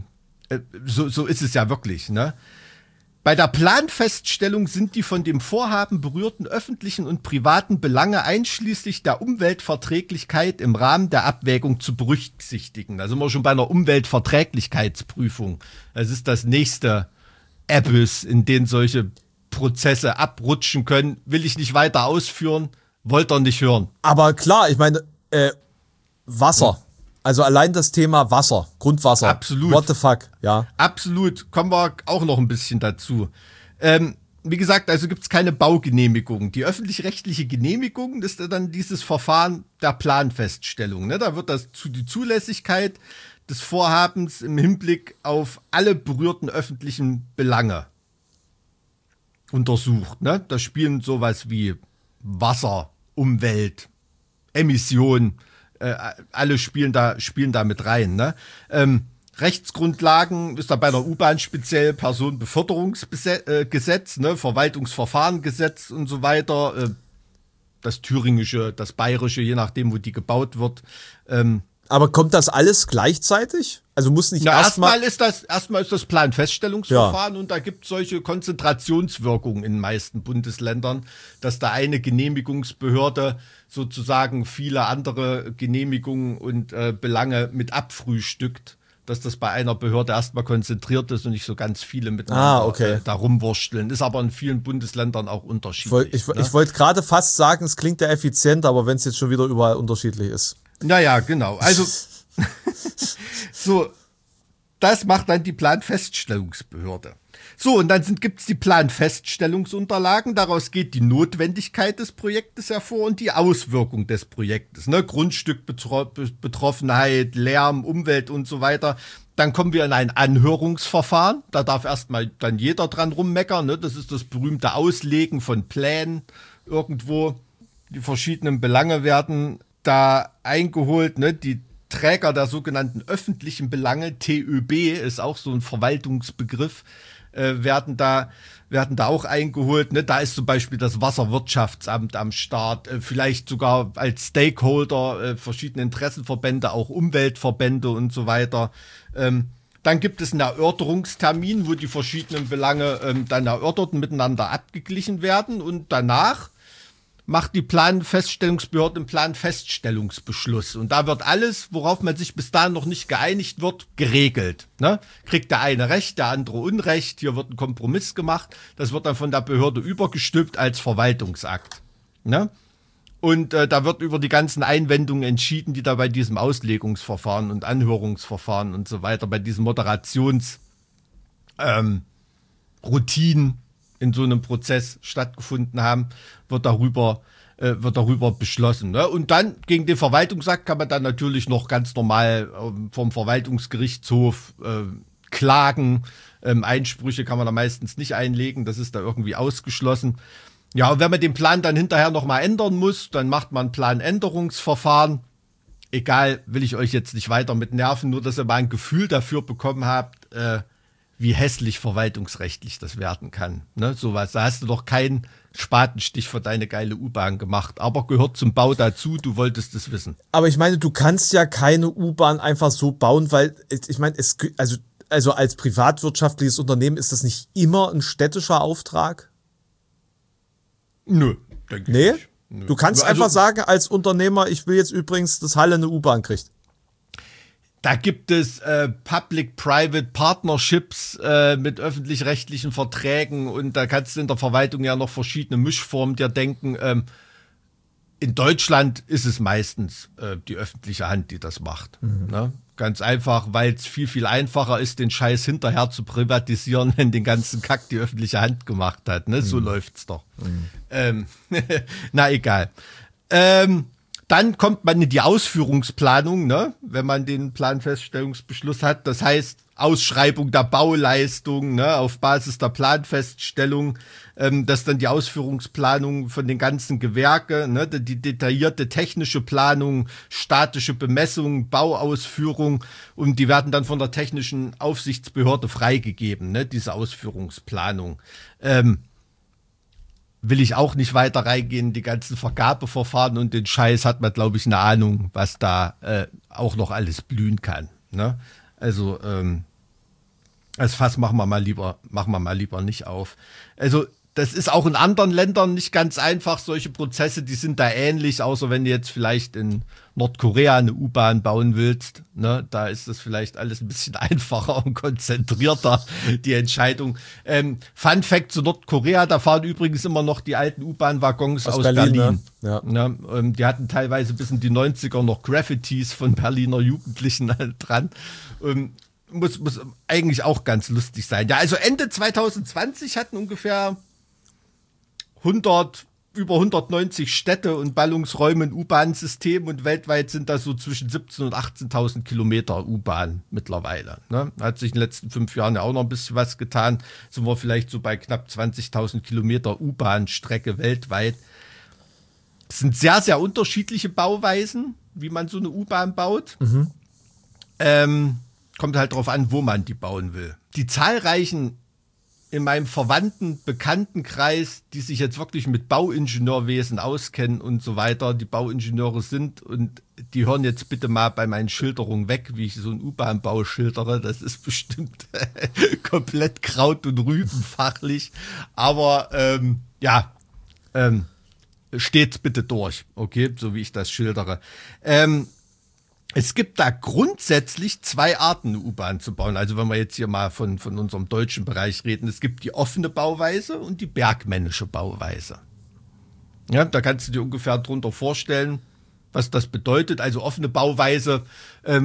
so ist es ja wirklich. Ne? Bei der Planfeststellung sind die von dem Vorhaben berührten öffentlichen und privaten Belange einschließlich der Umweltverträglichkeit im Rahmen der Abwägung zu berücksichtigen. Da sind wir schon bei einer Umweltverträglichkeitsprüfung. Das ist das nächste Abyss, in dem solche Prozesse abrutschen können. Will ich nicht weiter ausführen, wollt ihr nicht hören. Aber klar, ich meine, Wasser. Also allein das Thema Wasser, Grundwasser. Absolut. What the fuck, ja. Absolut. Kommen wir auch noch ein bisschen dazu. Wie gesagt, also gibt es keine Baugenehmigung. Die öffentlich-rechtliche Genehmigung ist dann dieses Verfahren der Planfeststellung. Ne? Da wird die Zulässigkeit des Vorhabens im Hinblick auf alle berührten öffentlichen Belange untersucht. Ne? Da spielen sowas wie Wasser, Umwelt, Emission, alle spielen da mit rein. Ne? Rechtsgrundlagen ist da bei der U-Bahn speziell Personenbeförderungsgesetz, ne? Verwaltungsverfahrengesetz und so weiter. Das thüringische, das bayerische, je nachdem, wo die gebaut wird. Aber kommt das alles gleichzeitig? Also muss nicht erstmal ist das Planfeststellungsverfahren und da gibt es solche Konzentrationswirkungen in den meisten Bundesländern, dass da eine Genehmigungsbehörde sozusagen viele andere Genehmigungen und Belange mit abfrühstückt, dass das bei einer Behörde erstmal konzentriert ist und nicht so ganz viele miteinander da rumwursteln. Ist aber in vielen Bundesländern auch unterschiedlich. Ich wollte gerade fast sagen, es klingt ja effizient, aber wenn es jetzt schon wieder überall unterschiedlich ist. Naja, genau. Also so, das macht dann die Planfeststellungsbehörde. So, und dann gibt's die Planfeststellungsunterlagen. Daraus geht die Notwendigkeit des Projektes hervor und die Auswirkung des Projektes. Ne? Grundstückbetroffenheit, Lärm, Umwelt und so weiter. Dann kommen wir in ein Anhörungsverfahren. Da darf erstmal dann jeder dran rummeckern. Ne? Das ist das berühmte Auslegen von Plänen irgendwo. Die verschiedenen Belange werden da eingeholt. Ne? Die Träger der sogenannten öffentlichen Belange, TÖB, ist auch so ein Verwaltungsbegriff, werden da auch eingeholt. Ne? Da ist zum Beispiel das Wasserwirtschaftsamt am Start, vielleicht sogar als Stakeholder verschiedene Interessenverbände, auch Umweltverbände und so weiter. Dann gibt es einen Erörterungstermin, wo die verschiedenen Belange dann erörtert und miteinander abgeglichen werden, und danach macht die Planfeststellungsbehörde einen Planfeststellungsbeschluss. Und da wird alles, worauf man sich bis dahin noch nicht geeinigt wird, geregelt. Ne? Kriegt der eine Recht, der andere Unrecht. Hier wird ein Kompromiss gemacht. Das wird dann von der Behörde übergestülpt als Verwaltungsakt. Ne? Und da wird über die ganzen Einwendungen entschieden, die da bei diesem Auslegungsverfahren und Anhörungsverfahren und so weiter, bei diesen Moderationsroutinen in so einem Prozess stattgefunden haben, wird darüber beschlossen. Ne? Und dann gegen den Verwaltungsakt kann man dann natürlich noch ganz normal vom Verwaltungsgerichtshof klagen. Einsprüche kann man da meistens nicht einlegen, das ist da irgendwie ausgeschlossen. Ja, und wenn man den Plan dann hinterher nochmal ändern muss, dann macht man ein Planänderungsverfahren. Egal, will ich euch jetzt nicht weiter mit nerven, nur dass ihr mal ein Gefühl dafür bekommen habt, wie hässlich verwaltungsrechtlich das werden kann. Ne, sowas. Da hast du doch keinen Spatenstich für deine geile U-Bahn gemacht, aber gehört zum Bau dazu, du wolltest es wissen. Aber ich meine, du kannst ja keine U-Bahn einfach so bauen, weil, ich meine, also als privatwirtschaftliches Unternehmen ist das nicht immer ein städtischer Auftrag? Nö, denke ich nicht. Nö. Du kannst einfach sagen als Unternehmer, ich will jetzt übrigens, dass Halle eine U-Bahn kriegt. Da gibt es Public-Private Partnerships mit öffentlich-rechtlichen Verträgen, und da kannst du in der Verwaltung ja noch verschiedene Mischformen dir denken. In Deutschland ist es meistens die öffentliche Hand, die das macht. Ne? Ganz einfach, weil es viel, viel einfacher ist, den Scheiß hinterher zu privatisieren, wenn den ganzen Kack die öffentliche Hand gemacht hat. Ne? So läuft's doch. Na egal. Dann kommt man in die Ausführungsplanung, ne? Wenn man den Planfeststellungsbeschluss hat. Das heißt, Ausschreibung der Bauleistung, ne? Auf Basis der Planfeststellung, dass dann die Ausführungsplanung von den ganzen Gewerke, ne? Die detaillierte technische Planung, statische Bemessung, Bauausführung, und die werden dann von der technischen Aufsichtsbehörde freigegeben, ne? Diese Ausführungsplanung. Will ich auch nicht weiter reingehen, die ganzen Vergabeverfahren und den Scheiß, hat man, glaube ich, eine Ahnung, was da auch noch alles blühen kann. Ne? Also das Fass machen wir mal lieber nicht auf. Also das ist auch in anderen Ländern nicht ganz einfach, solche Prozesse, die sind da ähnlich, außer wenn du jetzt vielleicht in Nordkorea eine U-Bahn bauen willst, ne, da ist das vielleicht alles ein bisschen einfacher und konzentrierter, die Entscheidung. Fun Fact zu Nordkorea, da fahren übrigens immer noch die alten U-Bahn-Waggons aus Berlin. Ne? Ja. Ne, die hatten teilweise bis in die 90er noch Graffitis von Berliner Jugendlichen dran. Muss eigentlich auch ganz lustig sein. Ja, also Ende 2020 hatten ungefähr über 190 Städte und Ballungsräume ein U-Bahn-System, und weltweit sind da so zwischen 17.000 und 18.000 Kilometer U-Bahn mittlerweile. Ne? Hat sich in den letzten 5 Jahren ja auch noch ein bisschen was getan. Sind wir vielleicht so bei knapp 20.000 Kilometer U-Bahn-Strecke weltweit. Es sind sehr, sehr unterschiedliche Bauweisen, wie man so eine U-Bahn baut. Kommt halt drauf an, wo man die bauen will. Die zahlreichen in meinem verwandten Bekanntenkreis, die sich jetzt wirklich mit Bauingenieurwesen auskennen und so weiter, die Bauingenieure sind, und die hören jetzt bitte mal bei meinen Schilderungen weg, wie ich so einen U-Bahn-Bau schildere. Das ist bestimmt komplett Kraut und Rüben fachlich. Aber steht's bitte durch, okay, so wie ich das schildere. Es gibt da grundsätzlich 2 Arten, eine U-Bahn zu bauen. Also wenn wir jetzt hier mal von unserem deutschen Bereich reden, es gibt die offene Bauweise und die bergmännische Bauweise. Ja, da kannst du dir ungefähr drunter vorstellen, was das bedeutet. Also offene Bauweise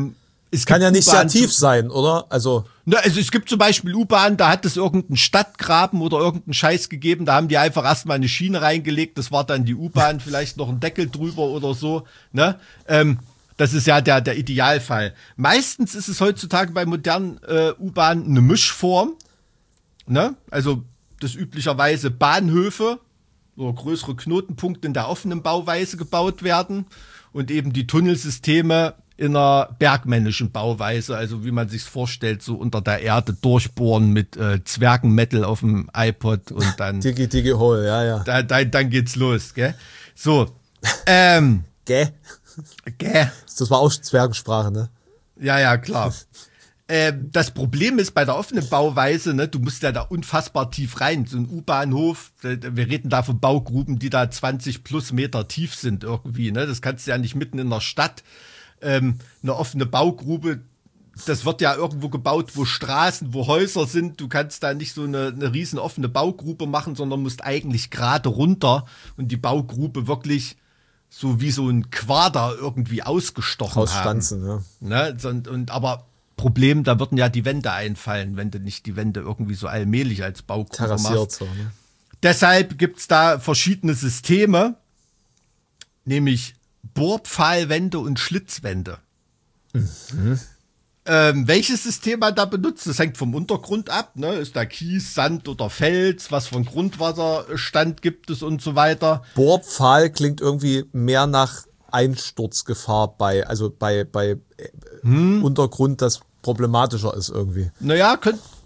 Es kann ja nicht sehr tief sein, oder? Also es gibt zum Beispiel U-Bahn, da hat es irgendeinen Stadtgraben oder irgendeinen Scheiß gegeben, da haben die einfach erstmal eine Schiene reingelegt, das war dann die U-Bahn, vielleicht noch ein Deckel drüber oder so, ne? Das ist ja der Idealfall. Meistens ist es heutzutage bei modernen U-Bahnen eine Mischform, ne? Also das üblicherweise Bahnhöfe oder größere Knotenpunkte in der offenen Bauweise gebaut werden und eben die Tunnelsysteme in einer bergmännischen Bauweise, also wie man sich's vorstellt, so unter der Erde durchbohren mit Zwergenmetal auf dem iPod und dann Digi Hole, ja. Dann geht's los, gell? So, Gell? Das war auch Zwergensprache, ne? Ja, klar. Das Problem ist bei der offenen Bauweise, ne, du musst ja da unfassbar tief rein. So ein U-Bahnhof, wir reden da von Baugruben, die da 20 plus Meter tief sind irgendwie, ne? Das kannst du ja nicht mitten in der Stadt. Eine offene Baugrube, das wird ja irgendwo gebaut, wo Straßen, wo Häuser sind. Du kannst da nicht so eine riesen offene Baugrube machen, sondern musst eigentlich gerade runter und die Baugrube wirklich so wie so ein Quader irgendwie ausgestochen Ausstanzen, haben. Ja. Ne? Aber Problem, da würden ja die Wände einfallen, wenn du nicht die Wände irgendwie so allmählich als Baugrube machst. So, ne? Deshalb gibt's da verschiedene Systeme, nämlich Bohrpfahlwände und Schlitzwände. Mhm. Welches System man da benutzt, das hängt vom Untergrund ab. Ne? Ist da Kies, Sand oder Fels, was für einen Grundwasserstand gibt es und so weiter. Bohrpfahl klingt irgendwie mehr nach Einsturzgefahr bei Untergrund, das problematischer ist irgendwie. Naja,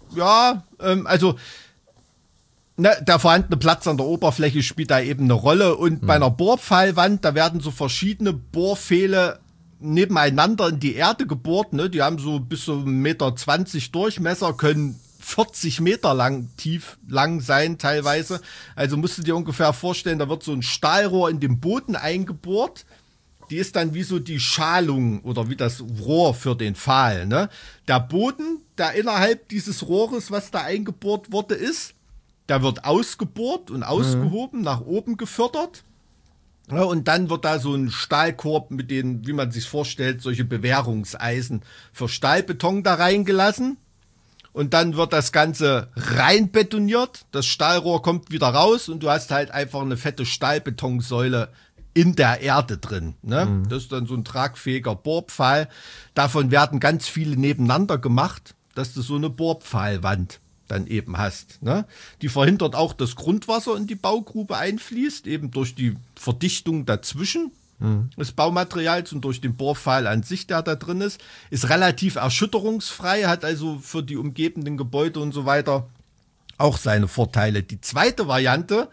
der vorhandene Platz an der Oberfläche spielt da eben eine Rolle und bei einer Bohrpfahlwand, da werden so verschiedene Bohrpfähle nebeneinander in die Erde gebohrt, ne? Die haben so bis so 1,20 Meter Durchmesser, können 40 Meter lang sein teilweise. Also musst du dir ungefähr vorstellen, da wird so ein Stahlrohr in den Boden eingebohrt. Die ist dann wie so die Schalung oder wie das Rohr für den Pfahl, ne? Der Boden, der innerhalb dieses Rohres, was da eingebohrt wurde, ist, der wird ausgebohrt und ausgehoben, nach oben gefördert. Ja, und dann wird da so ein Stahlkorb mit den, wie man sich vorstellt, solche Bewehrungseisen für Stahlbeton da reingelassen. Und dann wird das Ganze rein betoniert. Das Stahlrohr kommt wieder raus und du hast halt einfach eine fette Stahlbetonsäule in der Erde drin. Ne? Das ist dann so ein tragfähiger Bohrpfahl. Davon werden ganz viele nebeneinander gemacht, dass du so eine Bohrpfahlwand dann eben hast. Ne? Die verhindert auch, dass Grundwasser in die Baugrube einfließt, eben durch die Verdichtung dazwischen des Baumaterials und durch den Bohrpfahl an sich, der da drin ist. Ist relativ erschütterungsfrei, hat also für die umgebenden Gebäude und so weiter auch seine Vorteile. Die zweite Variante,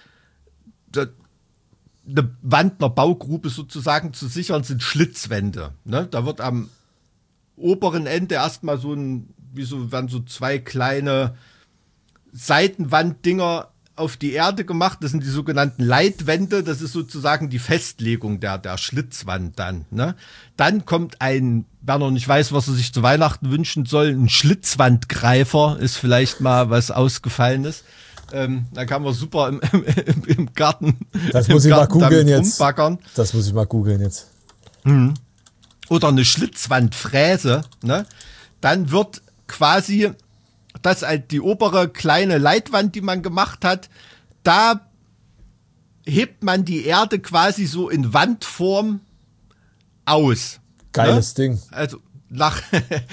eine Wand einer Baugrube sozusagen zu sichern, sind Schlitzwände. Ne? Da wird am oberen Ende erstmal werden so zwei kleine Seitenwanddinger auf die Erde gemacht. Das sind die sogenannten Leitwände. Das ist sozusagen die Festlegung der Schlitzwand dann. Ne? Dann kommt wer noch nicht weiß, was er sich zu Weihnachten wünschen soll, ein Schlitzwandgreifer ist vielleicht mal was Ausgefallenes. Da kann man super im Garten. Das muss ich mal googeln jetzt. Rumbaggern. Das muss ich mal googeln jetzt. Oder eine Schlitzwandfräse. Ne? Dann wird quasi das halt die obere kleine Leitwand, die man gemacht hat, da hebt man die Erde quasi so in Wandform aus. Geiles Ding. Also nach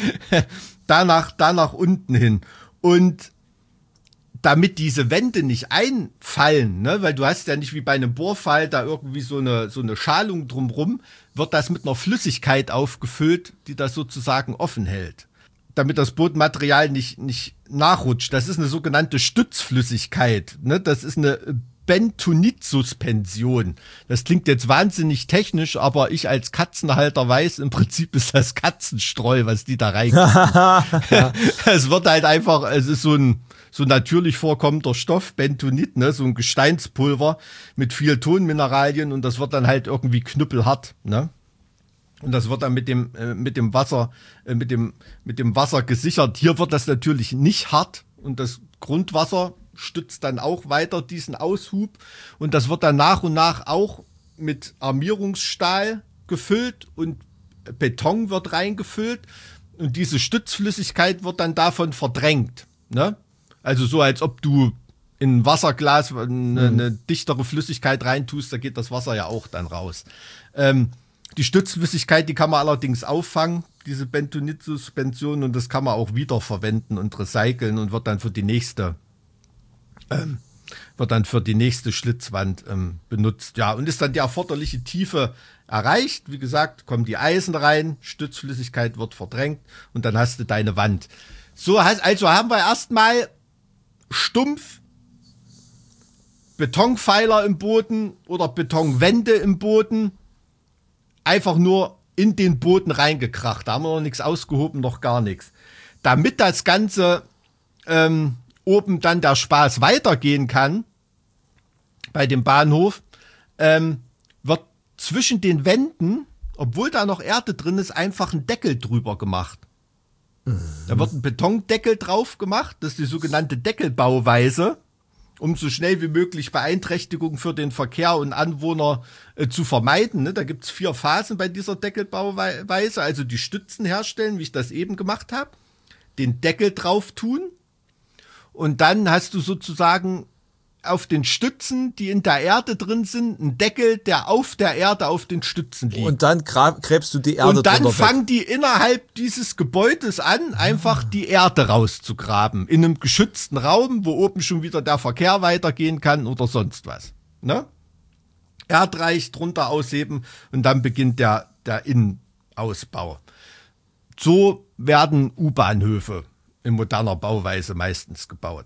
unten hin. Und damit diese Wände nicht einfallen, ne, weil du hast ja nicht wie bei einem Bohrpfahl da irgendwie so eine Schalung drumrum, wird das mit einer Flüssigkeit aufgefüllt, die das sozusagen offen hält. Damit das Bodenmaterial nicht nachrutscht. Das ist eine sogenannte Stützflüssigkeit. Ne? Das ist eine Bentonit-Suspension. Das klingt jetzt wahnsinnig technisch, aber ich als Katzenhalter weiß, im Prinzip ist das Katzenstreu, was die da reingeben. Es wird halt einfach, es ist so natürlich vorkommender Stoff, Bentonit, ne? So ein Gesteinspulver mit viel Tonmineralien und das wird dann halt irgendwie knüppelhart, ne? Und das wird dann mit dem Wasser gesichert. Hier wird das natürlich nicht hart und das Grundwasser stützt dann auch weiter diesen Aushub und das wird dann nach und nach auch mit Armierungsstahl gefüllt und Beton wird reingefüllt und diese Stützflüssigkeit wird dann davon verdrängt. Ne? Also so, als ob du in ein Wasserglas eine dichtere Flüssigkeit reintust, da geht das Wasser ja auch dann raus. Die Stützflüssigkeit, die kann man allerdings auffangen, diese Bentonit-Suspension, und das kann man auch wiederverwenden und recyceln und wird dann für die nächste Schlitzwand benutzt. Ja, und ist dann die erforderliche Tiefe erreicht. Wie gesagt, kommen die Eisen rein, Stützflüssigkeit wird verdrängt und dann hast du deine Wand. Also haben wir erstmal stumpf Betonpfeiler im Boden oder Betonwände im Boden einfach nur in den Boden reingekracht. Da haben wir noch nichts ausgehoben, noch gar nichts. Damit das Ganze oben dann der Spaß weitergehen kann, bei dem Bahnhof, wird zwischen den Wänden, obwohl da noch Erde drin ist, einfach ein Deckel drüber gemacht. Da wird ein Betondeckel drauf gemacht, das ist die sogenannte Deckelbauweise, um so schnell wie möglich Beeinträchtigungen für den Verkehr und Anwohner zu vermeiden. Ne? Da gibt es 4 Phasen bei dieser Deckelbauweise, also die Stützen herstellen, wie ich das eben gemacht habe, den Deckel drauf tun und dann hast du sozusagen auf den Stützen, die in der Erde drin sind, einen Deckel, der auf der Erde auf den Stützen liegt. Und dann gräbst du die Erde und dann fangen die innerhalb dieses Gebäudes an, einfach die Erde rauszugraben. In einem geschützten Raum, wo oben schon wieder der Verkehr weitergehen kann oder sonst was. Ne? Erdreich drunter ausheben und dann beginnt der Innenausbau. So werden U-Bahnhöfe in moderner Bauweise meistens gebaut.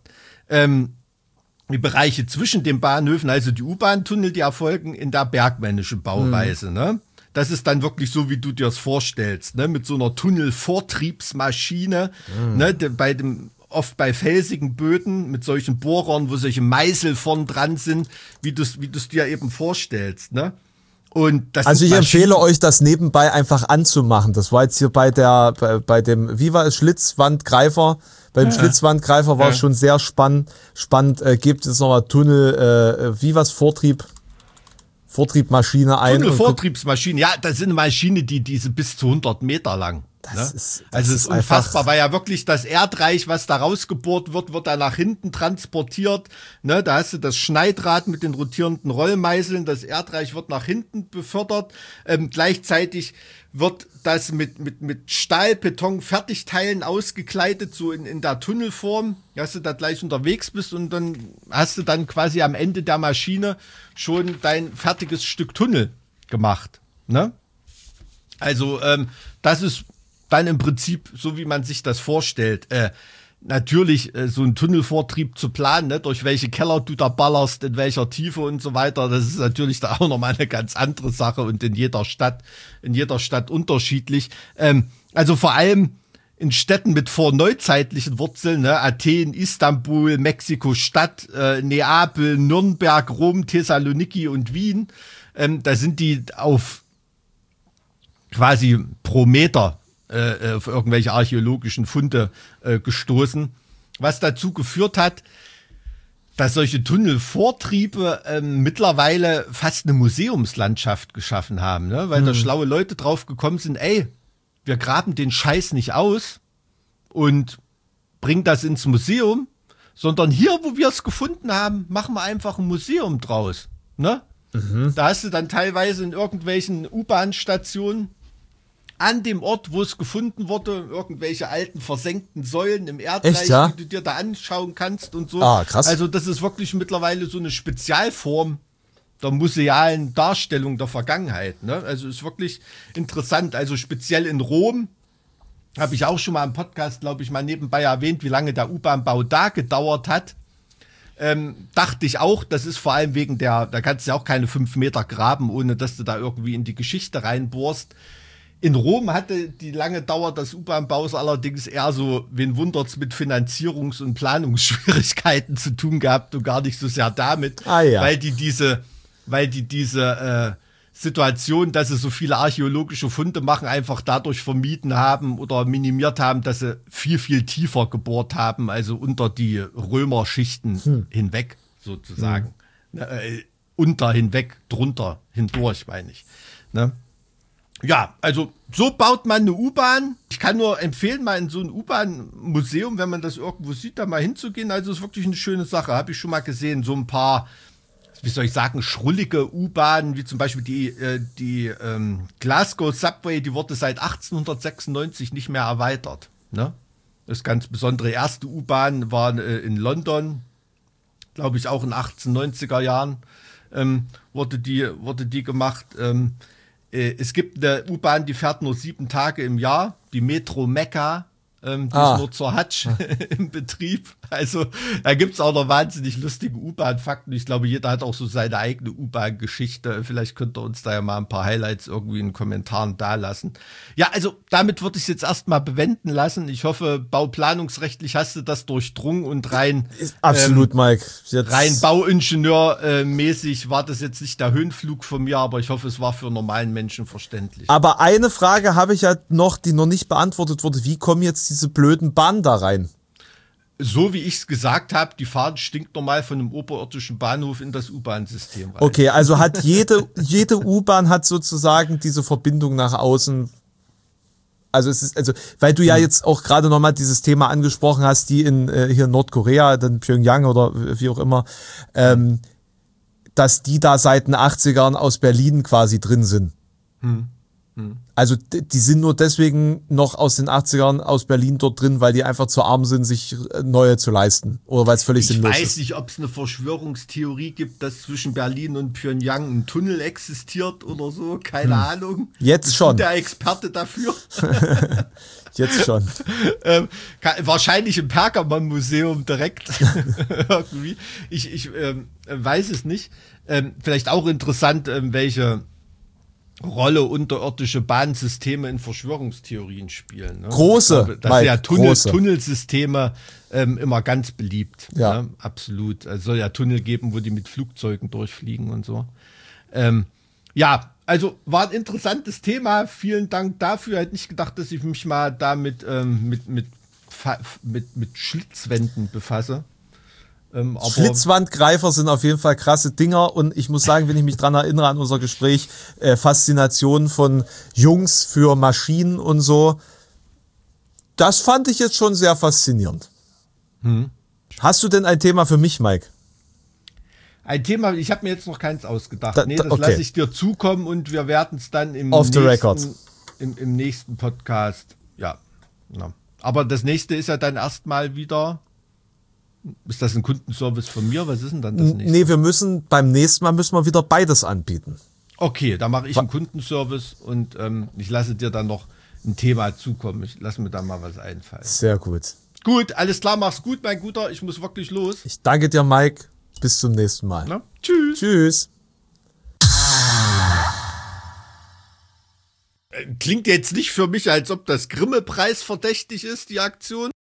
Die Bereiche zwischen den Bahnhöfen, also die U-Bahn-Tunnel, die erfolgen in der bergmännischen Bauweise. Ne? Das ist dann wirklich so, wie du dir das vorstellst, ne? Mit so einer Tunnelvortriebsmaschine, ne? Oft bei felsigen Böden mit solchen Bohrern, wo solche Meißel vorn dran sind, wie du es dir eben vorstellst. Ne? Und das also ich empfehle euch, das nebenbei einfach anzumachen. Das war jetzt hier bei dem, wie war es, Schlitzwandgreifer. Beim Schlitzwandgreifer war es schon sehr spannend. Gebt es nochmal Vortriebmaschine ein. Tunnelvortriebsmaschine, ja, das sind Maschinen, die sind bis zu 100 Meter lang. Das ist unfassbar, weil ja wirklich das Erdreich, was da rausgebohrt wird dann nach hinten transportiert. Ne, da hast du das Schneidrad mit den rotierenden Rollmeißeln, das Erdreich wird nach hinten befördert. Gleichzeitig wird das mit Stahlbeton Fertigteilen ausgekleidet, so in der Tunnelform, dass du da gleich unterwegs bist und dann hast du dann quasi am Ende der Maschine schon dein fertiges Stück Tunnel gemacht. Ne? Also das ist dann im Prinzip so, wie man sich das vorstellt. Natürlich so einen Tunnelvortrieb zu planen, ne, durch welche Keller du da ballerst, in welcher Tiefe und so weiter, das ist natürlich da auch nochmal eine ganz andere Sache und in jeder Stadt unterschiedlich. Also vor allem in Städten mit vorneuzeitlichen Wurzeln, ne, Athen, Istanbul, Mexiko-Stadt, Neapel, Nürnberg, Rom, Thessaloniki und Wien, da sind die auf quasi pro Meter auf irgendwelche archäologischen Funde gestoßen, was dazu geführt hat, dass solche Tunnelvortriebe mittlerweile fast eine Museumslandschaft geschaffen haben, ne? Weil da schlaue Leute drauf gekommen sind, wir graben den Scheiß nicht aus und bringen das ins Museum, sondern hier, wo wir es gefunden haben, machen wir einfach ein Museum draus. Ne? Da hast du dann teilweise in irgendwelchen U-Bahn-Stationen an dem Ort, wo es gefunden wurde, irgendwelche alten versenkten Säulen im Erdreich, echt, ja? die du dir da anschauen kannst und so. Ah, krass. Also das ist wirklich mittlerweile so eine Spezialform der musealen Darstellung der Vergangenheit. Ne? Also ist wirklich interessant. Also speziell in Rom habe ich auch schon mal im Podcast, glaube ich, mal nebenbei erwähnt, wie lange der U-Bahn-Bau da gedauert hat. Dachte ich auch, das ist vor allem wegen da kannst du ja auch keine 5 Meter graben, ohne dass du da irgendwie in die Geschichte reinbohrst. In Rom hatte die lange Dauer des U-Bahn-Baus allerdings eher so, wen wundert's, mit Finanzierungs- und Planungsschwierigkeiten zu tun gehabt und gar nicht so sehr damit, weil die diese Situation, dass sie so viele archäologische Funde machen, einfach dadurch vermieden haben oder minimiert haben, dass sie viel, viel tiefer gebohrt haben, also unter die Römerschichten hinweg sozusagen. Unter, hinweg, drunter, hindurch, meine ich. Ne? Ja, also so baut man eine U-Bahn. Ich kann nur empfehlen, mal in so ein U-Bahn-Museum, wenn man das irgendwo sieht, da mal hinzugehen. Also es ist wirklich eine schöne Sache. Habe ich schon mal gesehen. So ein paar, wie soll ich sagen, schrullige U-Bahnen, wie zum Beispiel die Glasgow Subway, die wurde seit 1896 nicht mehr erweitert. Ne? Das ganz besondere erste U-Bahn war in London, glaube ich auch in 1890er Jahren wurde die gemacht. Es gibt eine U-Bahn, die fährt nur 7 Tage im Jahr, die Metro Mekka, die ist nur zur Hajj im Betrieb. Also da gibt es auch noch wahnsinnig lustige U-Bahn-Fakten. Ich glaube, jeder hat auch so seine eigene U-Bahn-Geschichte. Vielleicht könnt ihr uns da ja mal ein paar Highlights irgendwie in den Kommentaren dalassen. Ja, also damit würde ich es jetzt erstmal bewenden lassen. Ich hoffe, bauplanungsrechtlich hast du das durchdrungen und rein absolut, Mike. Jetzt rein Bauingenieur-mäßig war das jetzt nicht der Höhenflug von mir, aber ich hoffe, es war für normalen Menschen verständlich. Aber eine Frage habe ich ja noch, die noch nicht beantwortet wurde. Wie kommen jetzt diese blöden Bahnen da rein? So wie ich es gesagt habe, die fahren stinknormal von einem oberirdischen Bahnhof in das U-Bahn-System rein. Okay, also hat jede U-Bahn hat sozusagen diese Verbindung nach außen. Also es ist, also, weil du ja jetzt auch gerade nochmal dieses Thema angesprochen hast, die hier in Nordkorea, dann Pyongyang oder wie auch immer, dass die da seit den 80ern aus Berlin quasi drin sind. Also die sind nur deswegen noch aus den 80ern aus Berlin dort drin, weil die einfach zu arm sind, sich neue zu leisten. Oder weil es völlig sinnlos ist. Ich weiß nicht, ob es eine Verschwörungstheorie gibt, dass zwischen Berlin und Pyongyang ein Tunnel existiert oder so. Keine Ahnung. Jetzt schon. Der Experte dafür. Jetzt schon. Wahrscheinlich im Pergamon-Museum direkt. Irgendwie. Ich weiß es nicht. Vielleicht auch interessant, welche Rolle unterirdische Bahnsysteme in Verschwörungstheorien spielen. Ne? Große, das sind ja Tunnelsysteme immer ganz beliebt. Ja. Ne? Absolut. Es soll ja Tunnel geben, wo die mit Flugzeugen durchfliegen und so. Ja, also war ein interessantes Thema. Vielen Dank dafür. Ich hätte nicht gedacht, dass ich mich mal damit mit Schlitzwänden befasse. Aber Schlitzwandgreifer sind auf jeden Fall krasse Dinger und ich muss sagen, wenn ich mich dran erinnere an unser Gespräch, Faszination von Jungs für Maschinen und so, das fand ich jetzt schon sehr faszinierend. Hast du denn ein Thema für mich, Mike? Ein Thema, ich habe mir jetzt noch keins ausgedacht. Das okay. lasse ich dir zukommen und wir werden es dann im nächsten Podcast. Ja. Aber das nächste ist ja dann erstmal wieder. Ist das ein Kundenservice von mir? Was ist denn dann das nächste? Nee, beim nächsten Mal müssen wir wieder beides anbieten. Okay, da mache ich einen Kundenservice und ich lasse dir dann noch ein Thema zukommen. Ich lasse mir da mal was einfallen. Sehr gut. Gut, alles klar, mach's gut, mein Guter. Ich muss wirklich los. Ich danke dir, Mike. Bis zum nächsten Mal. Na, tschüss. Tschüss. Klingt jetzt nicht für mich, als ob das Grimme-Preis verdächtig ist, die Aktion.